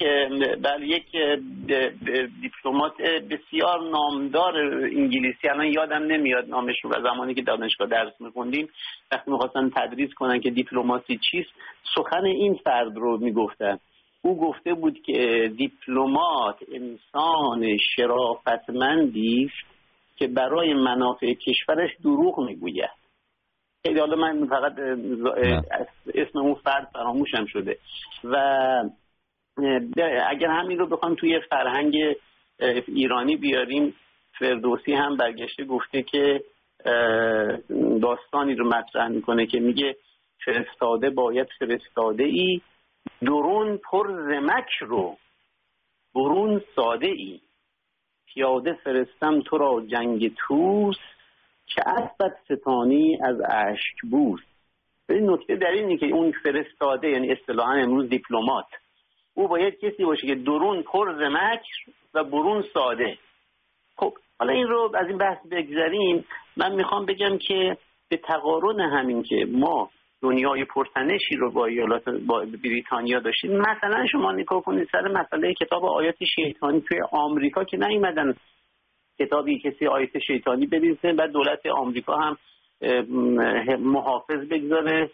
یک دیپلمات بسیار نامدار انگلیسی، الان یادم نمیاد نامش رو، زمانی که دانشگاه درس می‌خوندیم وقتی می‌خواستن تدریس کنن که دیپلماسی چیست، سخن این فرد رو میگفتن. او گفته بود که دیپلمات انسان شرافتمندی است که برای منافع کشورش دروغ میگوید. خیلی حالا من فقط اسم اون فرد فراموشم شده و اگر همین رو بخوام توی فرهنگ ایرانی بیاریم، فردوسی هم برگشته گفته که داستانی رو مطرح میکنه که میگه فرستاده باید فرستاده ای، درون پر زمک رو برون ساده ای، پیاده فرستم تو را جنگ توس که اسبت ستانی از اشک بوس. این نکته در اینه که اون فرستاده، یعنی اصطلاحاً امروز دیپلمات، او باید کسی باشه که درون پر زمک و برون ساده. خب حالا این رو از این بحث بگذاریم، من میخوام بگم که به تقارن همین که ما دنیای پرتنشی رو با بریتانیا داشتیم، مثلا شما نگاه کنید سر مسئله کتاب آیات شیطانی توی آمریکا که نیومدن کتابی کسی آیت شیطانی بنویسه، بعد دولت آمریکا هم محافظ بگذاره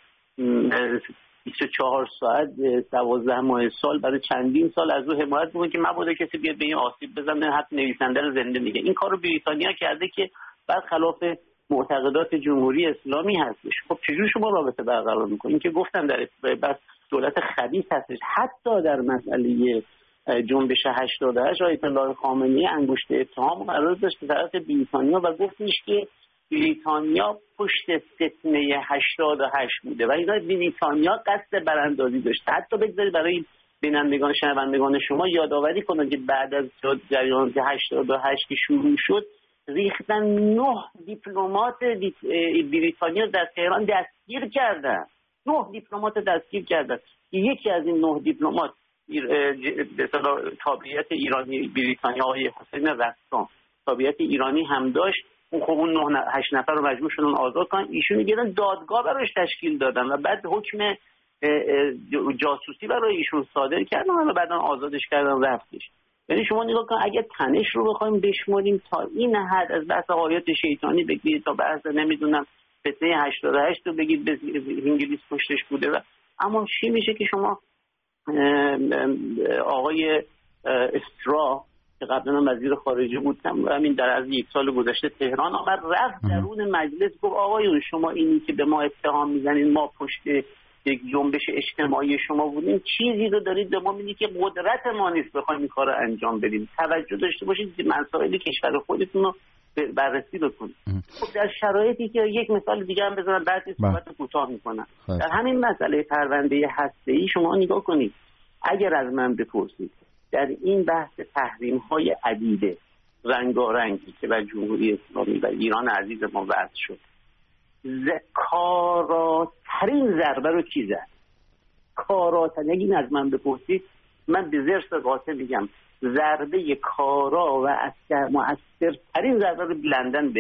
24 ساعت 12 ماه سال برای چندین سال از او حمایت میکنه که مبادا کسی بیاد به این آسیب بزنه، حتی نویسنده رو زنده میگه. این کارو بریتانیا کرده که بعد خلاف معتقدات جمهوری اسلامی هستش. خب چجوری شما رابطه برقرار میکنید؟ این که گفتم در بس دولت خبیث هستش. حتی در مسئله جنبش 88 آیت الله خامنه‌ای انگشت اتهام قرار داشت به طرف بریتانیا و گفتش که بریتانیا پشت فتنه 88 بوده و اینا بریتانیا قصد براندازی داشته. حتی بگذارید برای بینندگان شنوندگان شما یادآوری کنم که بعد از جریان 88 که شروع شد ریختن 9 دیپلمات بریتانیا در تهران دستگیر کردن. 9 دیپلمات دستگیر کردن. یکی از این 9 دیپلمات به اصطلاح تابعیت ایرانی بریتانیا آقای حسین رسام تابعیت ایرانی هم داشت. اون 8 نفر رو مجبور شدن آزاد کنن. ایشون میگن دادگاه براش تشکیل دادن و بعد حکم جاسوسی برای ایشون صادر کردن و بعداً آزادش کردن رفتش. یعنی شما نگاه کن اگه تنش رو بخوایم بشماریم تا این حد از بحث آیات شیطانی بگید تا بحث نمیدونم فتنه 88 رو بگید به انگلیس پشتش بوده و اما چی میشه که شما آقای استرا که قبلا وزیر خارجه بود همین در از 1 سال گذشته تهران آمد رفت درون مجلس گفت آقایون شما اینی که به ما اتهام میزنین ما پشت یک جنبش اجتماعی شما بودیم چیزی رو دارید به ما میگید که قدرت ما نیست بخوایم این کار رو انجام بدیم. توجه داشته باشید که مسائل کشور خودتون رو بررسی بکنید. خب در شرایطی که یک مثال دیگه هم بزنم بعد صحبت کوتاه میکنم در همین مسئله پرونده هسته‌ای شما نگاه کنید. اگر از من بپرسید در این بحث تحریم‌های عدیده رنگارنگی که بر جمهوری اسلامی و ایران عزیز ما وضع شد کاراترین ضربه رو کی زد؟ کاراترین اگه این از من بپرسید من به زرس قاطع میگم ضربه کارا و مؤثرترین ضربه رو لندن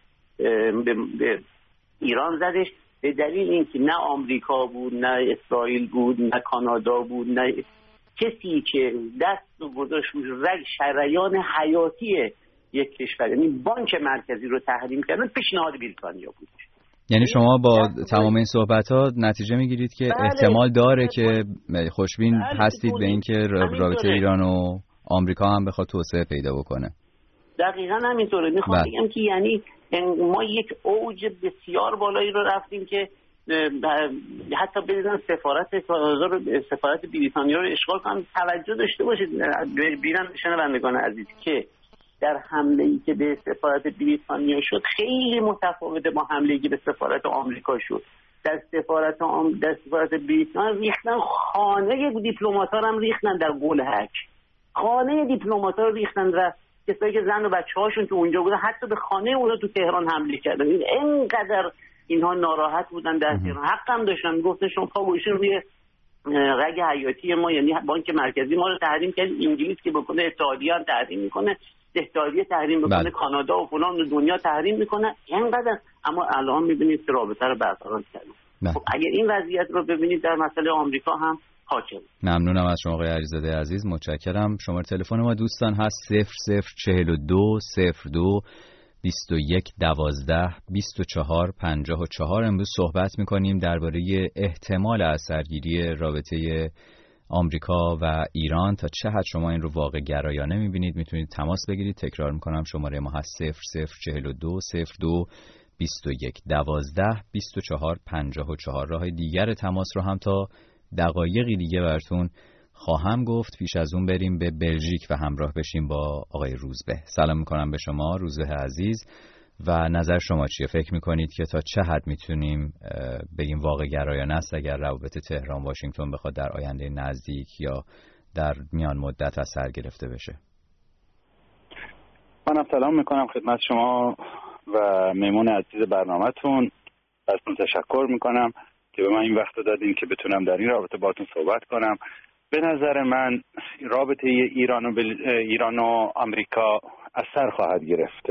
به ایران زدش به دلیل اینکه نه آمریکا بود نه اسرائیل بود نه کانادا بود نه کسی که دست رو گذاشت شریان حیاتی یک کشور یعنی بانک مرکزی رو تحریم کردن پیشنهاد بریتانیا بود. یعنی شما با تمام این صحبت‌ها نتیجه میگیرید که احتمال داره که خوشبین هستید به اینکه رابطه ایران و آمریکا هم بخواد توسعه پیدا بکنه. دقیقاً همینطوره. میخوام بگم که یعنی ما یک اوج بسیار بالایی رو رفتیم که حتی بریدن سفارت بریتانیا رو اشغال کنن. توجه داشته باشید بیرن شنوندگان عزیز که در حمله‌ای که به سفارت بریتانیا شد خیلی متفاوته با حمله‌ای که به سفارت آمریکا شد. در سفارت بریتانیا ریختن خانه دیپلمات‌ها هم ریختن در قلهک. خانه دیپلمات‌ها رو ریختن و کسایی که زن و بچه‌هاشون تو اونجا بودن حتی به خانه اونا تو تهران حمله کردن. اینقدر اینها ناراحت بودن در تهران. حق هم داشتن گفتن شما پا گوشین روی رگ حیاتی ما یعنی بانک مرکزی ما رو تحریم کرد. انگلیس که بکنه اتحادیه هم تحریم میکنه اتحادیه تحریم بکنه کانادا و فلان و دنیا تحریم میکنه اینقدر. اما الان میبینید که رابطه رو برقرار کردن. خب اگر این وضعیت رو ببینید در مسئله آمریکا هم حاکم. ممنونم از شما آقای علیزاده عزیز. متشکرم. شماره تلفن ما دوستان هست 0042 02 21 12 24 54. امروز صحبت میکنیم درباره احتمال اثرگیری رابطه آمریکا و ایران. تا چه حد شما این رو واقع گرایانه میبینید؟ میتونید تماس بگیرید. تکرار میکنم شماره ما هست 0042 02 21 12 24 54. راه دیگر تماس رو هم تا دقایقی دیگه براتون خواهم گفت. پیش از اون بریم به بلژیک و همراه بشیم با آقای روزبه. سلام میکنم به شما روزبه عزیز و نظر شما چیه؟ فکر میکنید که تا چه حد میتونیم بگیم واقع گرایانه است اگر روابط تهران واشنگتن بخواد در آینده نزدیک یا در میان مدت اثر گرفته بشه؟ منم سلام میکنم خدمت شما و مهمون عزیز برنامه‌تون. ازتون تشکر میکنم که به من این وقت دادین که بتونم در این رابطه باهاتون صحبت کنم. به نظر من رابطه ایران و آمریکا اثر خواهد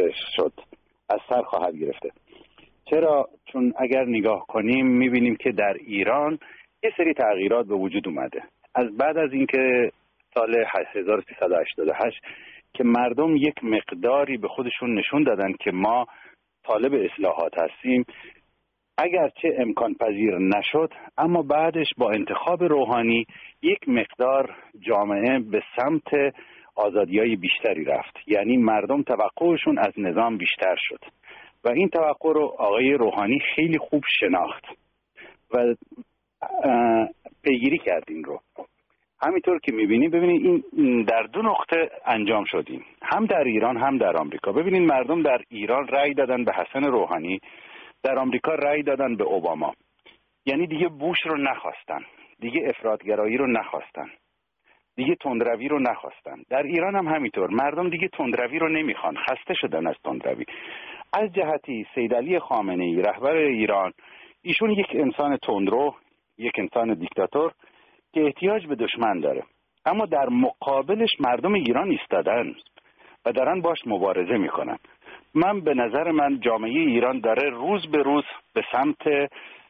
گرفته. چرا؟ چون اگر نگاه کنیم میبینیم که در ایران یه سری تغییرات به وجود اومده. از بعد از اینکه سال 1388 که مردم یک مقداری به خودشون نشون دادن که ما طالب اصلاحات هستیم، اگرچه امکان پذیر نشد، اما بعدش با انتخاب روحانی یک مقدار جامعه به سمت آزادی‌های بیشتری رفت. یعنی مردم توقعشون از نظام بیشتر شد و این توقع رو آقای روحانی خیلی خوب شناخت و پیگیری کرد این رو. همینطور که می‌بینید، ببینید این در دو نقطه انجام شدیم، هم در ایران هم در آمریکا. ببینید مردم در ایران رأی دادن به حسن روحانی، در آمریکا رأی دادن به اوباما. یعنی دیگه بوش رو نخواستن، دیگه افراطگرایی رو نخواستن، دیگه تندروی رو نخواستن. در ایران هم همینطور، مردم دیگه تندروی رو نمیخوان، خسته شدن از تندروی. از جهتی سید علی خامنه‌ای رهبر ایران، ایشون یک انسان تندرو، یک انسان دیکتاتور که احتیاج به دشمن داره، اما در مقابلش مردم ایران ایستادن و دارن باش مبارزه میکنن. من به نظر من جامعه ایران داره روز به روز به سمت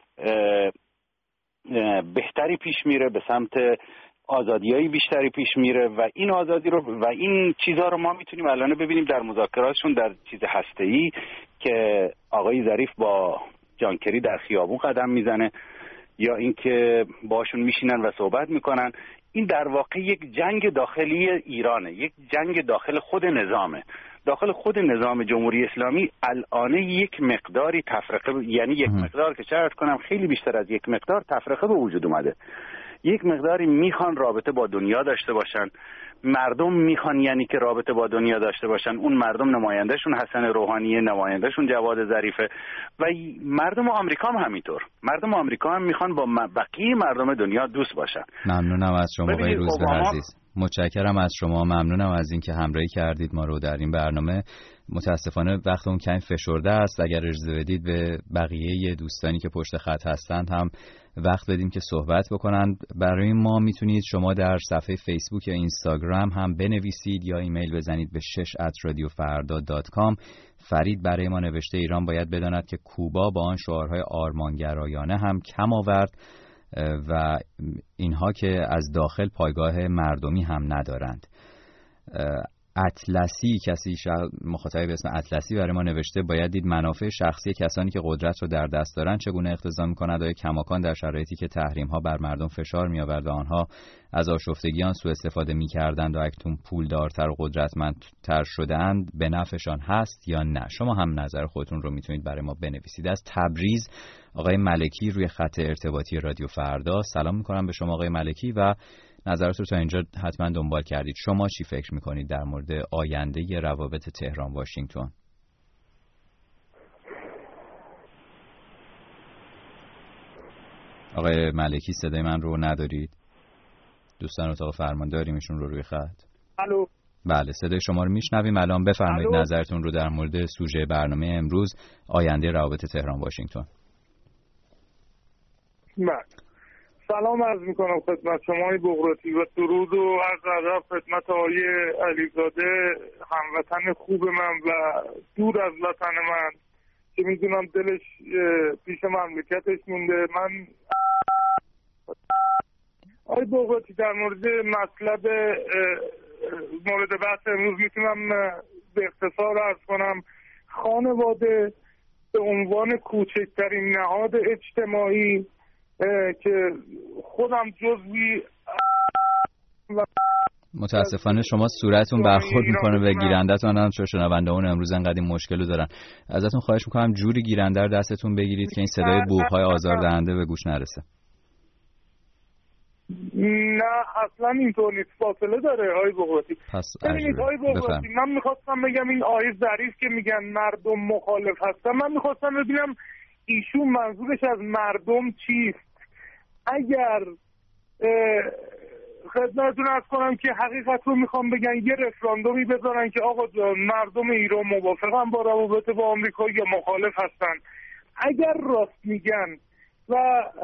بهتری پیش میره، به سمت آزادی‌های بیشتری پیش میره و این آزادی رو و این چیزها رو ما میتونیم الان ببینیم در مذاکراتشون در چیز هسته‌ای که آقای ظریف با جان کری در خیابون قدم میزنه یا اینکه باشون میشینن و صحبت میکنن. این در واقع یک جنگ داخلی ایرانه، یک جنگ داخل خود نظامه، داخل خود نظام جمهوری اسلامی. الان یک مقداری تفرقه، یعنی یک مقدار که چه عرض کنم خیلی بیشتر از یک مقدار تفرقه به وجود اومده. یک مقداری میخوان رابطه با دنیا داشته باشن، مردم میخوان یعنی که رابطه با دنیا داشته باشن. اون مردم نمایندهشون حسن روحانیه، نمایندهشون جواد ظریفه و مردم آمریکا هم همینطور. مردم آمریکا هم میخوان با بقیه مردم دنیا دوست باشن. ممنونم از شما آقای روزبه عزیز. متشکرم از شما، ممنونم از اینکه همراهی کردید ما رو در این برنامه. متاسفانه وقتمون کمی فشرده است. اگر اجازه بدید به بقیه دوستانی که پشت خط هستند هم وقت بدیم که صحبت بکنند. برای ما میتونید شما در صفحه فیسبوک یا اینستاگرام هم بنویسید یا ایمیل بزنید به 6@radiofarda.com. فرید برای ما نوشته ایران باید بداند که کوبا با آن شعارهای آرمانگرایانه هم کم آورد و اینها که از داخل پایگاه مردمی هم ندارند. اطلسی، کسی مخاطب به اسم اطلسی برای ما نوشته باید دید منافع شخصی کسانی که قدرت رو در دست دارند چگونه اقتضا می‌کند آیا کماکان در شرایطی که تحریم‌ها بر مردم فشار می‌آورد و آنها از آشفتگیان سوء استفاده می‌کردند و اکنون پولدارتر و قدرتمندتر شده‌اند به نفعشان هست یا نه؟ شما هم نظر خودتون رو میتونید برای ما بنویسید. از تبریز آقای ملکی روی خط ارتباطی رادیو فردا. سلام می‌کنم به شما آقای ملکی و نظرات رو تا اینجا حتما دنبال کردید. شما چی فکر میکنید در مورد آینده روابط تهران واشنگتن؟ آقای ملکی صدای من رو ندارید؟ دوستان اتاق فرمانداری ایشون رو روی خط. الو. بله صدای شما رو میشنویم. الان بفرمایید نظرتون رو در مورد سوژه برنامه امروز، آینده روابط تهران واشنگتن. بله. سلام عرض میکنم خدمت شما آقای بغراتی و درود و عرض ادب خدمت آقای علیزاده، هموطن خوب من و دور از وطن من که میدونم دلش پیش مملکتش مونده. من آقای بغراتی در مورد مطلب مورد بحث امروز میتونم به اختصار عرض کنم. خانواده به عنوان کوچکترین نهاد اجتماعی که خودم جزوی متاسفانه شما صورتون برخورد میکنه به گیرنده‌تون، هم چون شنونده‌مون امروز انقدر این مشکل دارن. ازتون خواهش میکنم جوری گیرنده رو دستتون بگیرید که این صدای بوق‌های آزاردهنده به گوش نرسه. نه اصلا اینطور نیست، فاصله داره آقای بغراتی. ببینید آقای بغراتی، من میخواستم بگم این آقای ظریف که میگن مردم مخالف هستن، من میخواستم ببینم ایشون منظورش از مردم چیست. اگر خدمتتون عرض کنم که حقیقت رو میخوام بگن یه رفراندومی بذارن که آقا جان مردم ایران موافقن با روابط با آمریکا یا مخالف هستن. اگر راست میگن و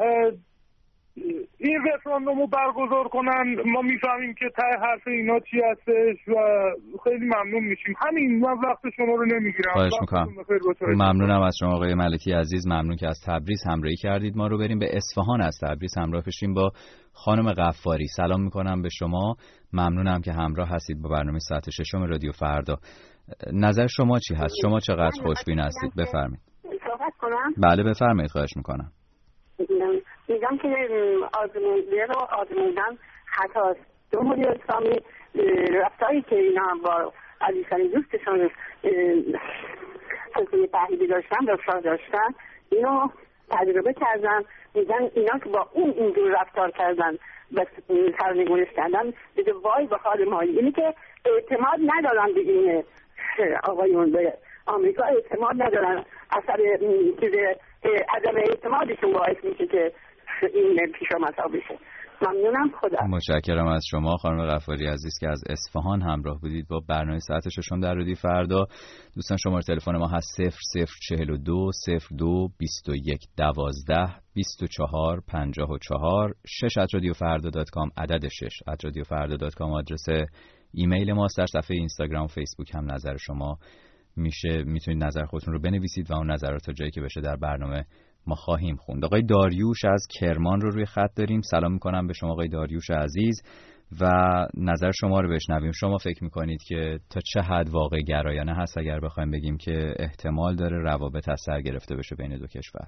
این رفراندوم رو برگزار کنن، ما میفهمیم که ته حرف اینا چی هستش و خیلی ممنون میشیم. همین، من وقت شما رو نمیگیرم. خواهش میکنم. ممنونم از شما آقای ملکی عزیز. ممنون که از تبریز همراهی کردید. ما رو بریم به اصفهان، از تبریز همراه بشیم با خانم غفاری سلام میکنم به شما. ممنونم که همراه هستید با برنامه ساعت 6 رادیو فردا. نظر شما چی هست؟ شما چقدر خوشبین هستید؟ بفرمایید. صحبت کنم؟ بله بفرمایید، خواهش میکنم. میگم که آزمودن خطاست. جمهوری اسلامی رفتاری که اینا با عزیزان دوستشان سلسله تحلیلی داشتن رفتار داشتن، اینو تجربه کردن، میگن اینا که با اون اینجور رفتار کردن و سرنگونش کردن دیگه وای به حال ما. اینی که اعتماد ندارن به این آقایون، به آمریکا اعتماد ندارن، اثر عدم اعتمادشون باعث میشه که این پیش آمدها بشه. ممنونم. خدا متشکرم از شما خانم غفاری عزیز که از اصفهان همراه بودید با برنامه ساعت 6 در رادیو فردا. دوستان شماره تلفن ما هست 0042 02 21 12 24 54 6@radiofarda.com عدد 6@radiofarda.com آدرس ایمیل ما. در صفحه اینستاگرام و فیسبوک هم نظر شما میتونید نظر خودتون رو بنویسید و اون نظرات تا جایی که بشه در برنامه ما خواهیم خوند. آقای داریوش از کرمان رو روی خط داریم. سلام میکنم به شما آقای داریوش عزیز و نظر شما رو بشنویم. شما فکر میکنید که تا چه حد واقع گرایانه هست اگر بخوایم بگیم که احتمال داره روابط از سر گرفته بشه بین دو کشور؟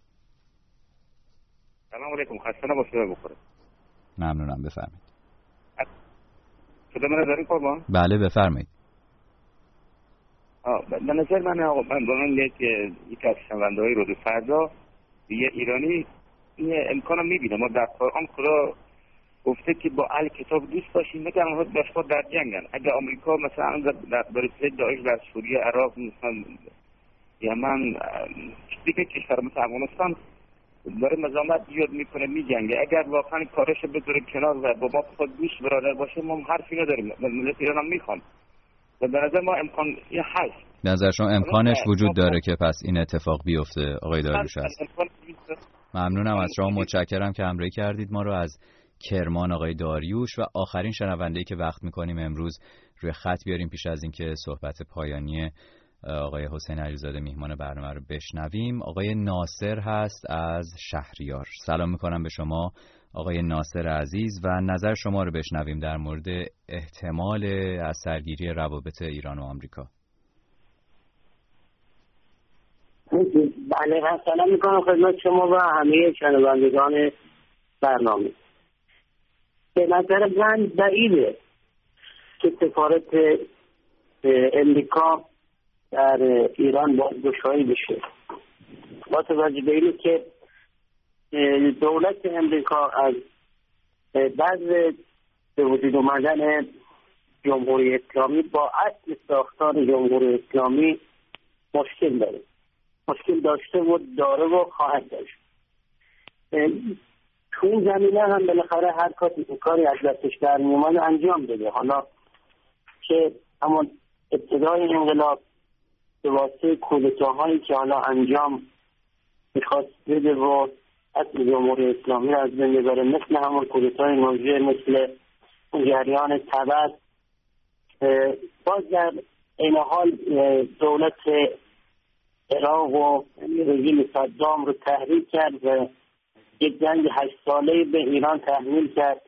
سلام علیکم، خسته نباشید. بخوره. ممنونم، بفرمایید. صدا من دارین قربان؟ بله بفرمایید. به نظر من آقا، من با من یک از شنونده‌های رادیو فردا یه ایرانی این امکانو میبینه. ما در قرآن خدا گفته که با اهل کتاب دوست باشیم، مگر آنها دشمن در جنگن. اگر آمریکا مثلا در رسیدگی داعش در سوریه، عراق، مثلا یمن، دیگه کشور مثل افغانستان داره مزاحمت ایجاد میکنه، میجنگه، اگر واقعا کارش بذاره کنار و با ما خود دوست برادر باشه، ما حرفی نداریم. ملت ایران هم میخوان و به نظر ما امکان هست. به نظر شما امکانش وجود داره که پس این اتفاق بیفته آقای داریوش هست؟ ممنونم از شما، متشکرم که همراهی کردید ما رو از کرمان آقای داریوش. و آخرین شنونده‌ای که وقت می‌کنیم امروز روی خط بیاریم پیش از اینکه صحبت پایانی آقای حسین علیزاده میهمان برنامه رو بشنویم. آقای ناصر هست از شهریار. سلام می‌کنم به شما آقای ناصر عزیز و نظر شما رو بشنویم در مورد احتمال از سرگیری روابط ایران و آمریکا. بله، سلام میکنم خدمت شما و همه شنوندگان برنامه. به نظر من بعیده که سفارت امریکا در ایران بازگشایی بشه، با توجه به اینه که دولت امریکا از بعض به وجود اومدن جمهوری اسلامی با اصل ساختار جمهوری اسلامی مشکل داره، مشکل داشته و داره و خواهد داشت. تو این زمینه هم بالاخره هر کاری از دستش در میومد انجام بده. حالا که همون ابتدای انقلاب به واسطه کودتاهایی که حالا انجام میخواست بده و اصل جمهوری اسلامی را از بین ببره، مثل همون کودتای نوژه، مثل جریان تبت، باز در این حال دولت عراق و رژیم صدام رو تحریک کرد و یک جنگ 8 ساله به ایران تحمیل کرد.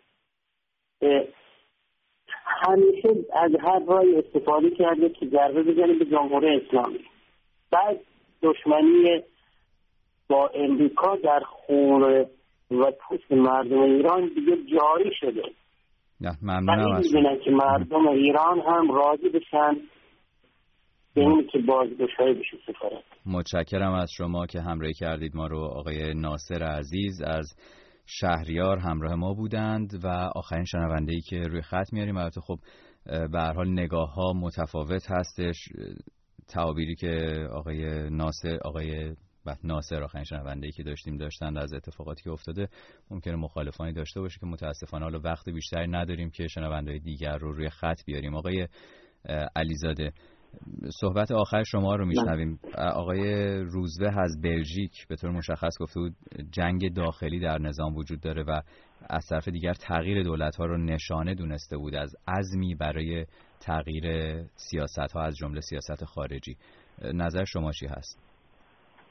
همیشه از هر راهی استفاده کرده که ضربه بزنه به جمهوری اسلامی. بعد دشمنی با امریکا در خون و پوست مردم ایران دیگه جاری شده. ممنونم از شما که مردم ایران هم راضی بشن به این که بازگشایی بشه سفارت. متشکرم از شما که همراهی کردید ما رو. آقای ناصر عزیز از شهریار همراه ما بودند و آخرین شنونده‌ای که روی خط میاریم. البته خب به هر حال نگاه‌ها متفاوت هستش. تعابیری که آقای ناصر آخرین شنونده‌ای که داشتند از اتفاقاتی که افتاده ممکنه مخالفانی داشته باشه که متاسفانه حالا وقت بیشتری نداریم که شنونده‌های دیگر رو روی خط بیاریم. آقای علیزاده صحبت آخر شما رو میشنویم. آقای روزبه از بلژیک به طور مشخص گفته بود جنگ داخلی در نظام وجود داره و از طرف دیگر تغییر دولت‌ها رو نشانه دونسته بود از عزمی برای تغییر سیاست‌ها از جمله سیاست خارجی. نظر شما چی هست؟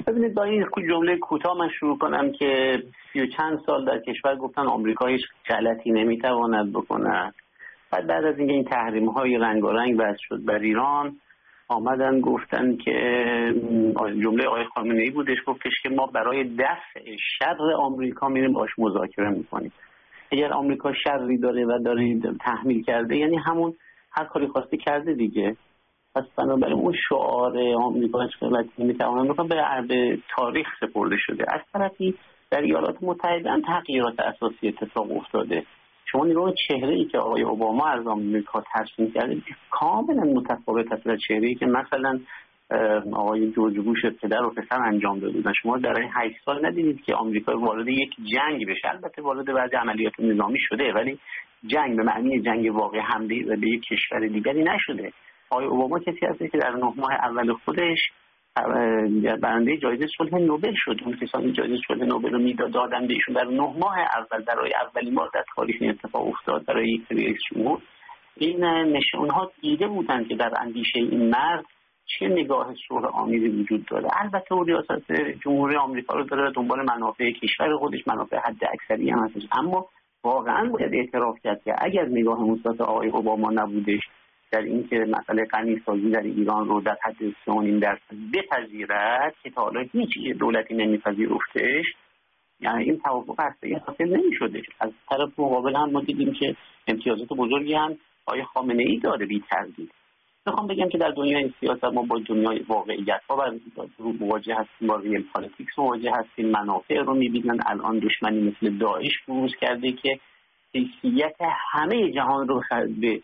ببینید با این جمله کوتاه من شروع کنم که 30 و چند سال در کشور گفتن آمریکا هیچ غلطی نمیتواند بکند. بعد از اینکه این تحریم‌های رنگارنگ وضع شد بر ایران، آمدن گفتن که جمله آقای خامنه‌ای بودش، گفتش که ما برای دفع شر آمریکا میریم باش مذاکره میکنیم. اگر آمریکا شری داره و داره تحمیل کرده، یعنی همون هر کاری خواسته کرده دیگه. پس بنابراین اون شعار آمریکا هیچ غلطی نمیتواند بکند به تاریخ سپرده شده. از طرفی در ایالات متحده هم تغییرات اساسی اتفاق افتاده. شما نگاه چهره‌ای که آقای اوباما از آمریکا ترسیم کرده کاملا متفاوت است با چهره‌ای که مثلا آقای جورج بوش پدر و پسر انجام دادن. شما در این 8 سال ندیدید که آمریکا وارد یک جنگ بشه. البته وارد بعضی عملیات نظامی شده، ولی جنگ به معنی جنگ واقعی حمله به یک کشور دیگری نشده. آقای اوباما کسی هست که در 9 ماه اول خودش برنده جایزه صلح نوبل شد. اون کسانی جایزه صلح نوبل رو میدادن به ایشون در 9 ماه اول، برای اولین بار در تاریخ اتفاق افتاد برای یک رئیس جمهور. این نشان‌ها دیده بودند که در اندیشه این مرد چه نگاه صلح آمیزی وجود داره. البته او ریاست جمهوری آمریکا رو داره، دنبال منافع کشور خودش، منافع حد اکثری هم هستش. اما واقعا باید اعتراف کرد که اگر نگاه مثبت آقای اوباما نبودش در این که مسئله غنی‌سازی در ایران رو در حد 3.5% بپذیرد که تا حالا هیچ دولتی نمیپذیرفتش، یعنی این توافق هسته‌ای حاصل نمی‌شدش. از طرف مقابل هم ما دیدیم که امتیازات بزرگی هم آقای خامنه‌ای داره بی تردید. میخوام بگم که در دنیای سیاست ما با دنیای واقعیت‌ها مواجه هستیم، با ریل پالیتیکس مواجه هستیم. منافع رو می‌بینن. الان دشمنی مثل داعش بروز کرده که حیثیت همه جهان رو به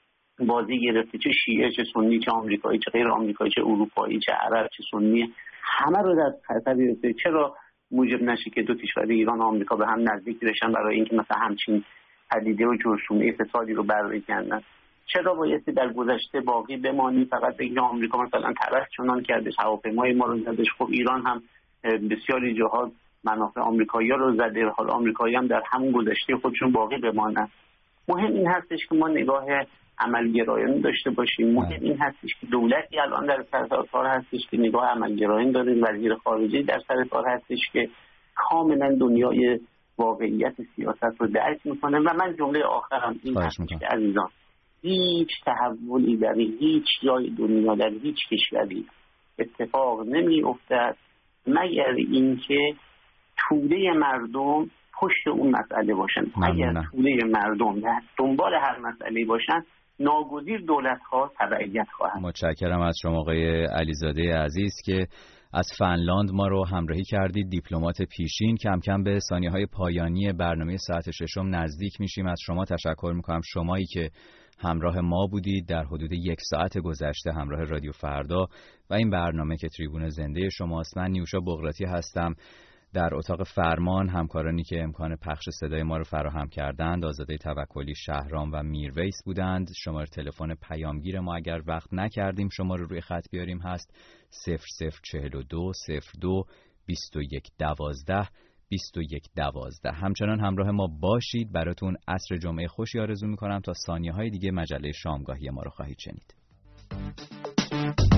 بازی گرفته، چه شیعه، چه سنی، چه آمریکایی، چه غیر آمریکایی، چه اروپایی، چه عرب، چه سنی، همه رو در خطر گرفته. چرا موجب نشه که دو کشور ایران و آمریکا به هم نزدیک بشن برای اینکه مثلا همچین پدیده و جرثومه فسادی رو برکنن؟ چرا بایستی در گذشته باقی بمانی فقط بگیم آمریکا مثلا طرف چنان کردش، هواپیمای ما رو زدش؟ خب ایران هم بسیاری جاها منافع آمریکایی‌ها رو زده، حالا آمریکایی هم در همون گذشته خودشون باقی بمانن. مهم این هستش که ما نگاه عملگرایانه داشته باشیم. مهم این هستش که دولتی الان در سر کار هستش که نگاه عملگرایانه داره، وزیر خارجه در سر کار هستش که کاملا دنیای واقعیت سیاست رو درک میکنه. و من جمله آخرم این هستش که عزیزان، هیچ تحولی در هیچ جای دنیا در هیچ کشوری اتفاق نمی افتد مگر اینکه توده مردم پشت اون مسئله باشن. اگر توده مردم در دنبال هر مسئله باشن، ناگزیر دولت‌ها تبعیت خواهند. متشکرم از شما آقای علیزاده عزیز که از فنلاند ما رو همراهی کردید. دیپلمات پیشین. کم کم به ثانیه‌های پایانی برنامه ساعت ششم نزدیک میشیم. از شما تشکر میکنم، شمایی که همراه ما بودید در حدود 1 ساعت گذشته همراه رادیو فردا و این برنامه که تریبون زنده شماست. من نیوشا بغراتی هستم. در اتاق فرمان همکارانی که امکان پخش صدای ما رو فراهم کردند آزاده توکلی، شهرام و میرویس بودند. شماره تلفن پیامگیر ما اگر وقت نکردیم شما رو روی خط بیاریم هست 0042 02 21 12 21 12. همچنان همراه ما باشید. براتون عصر جمعه خوشی آرزو میکنم. تا ثانیه‌های دیگه مجله شامگاهی ما رو خواهید شنید.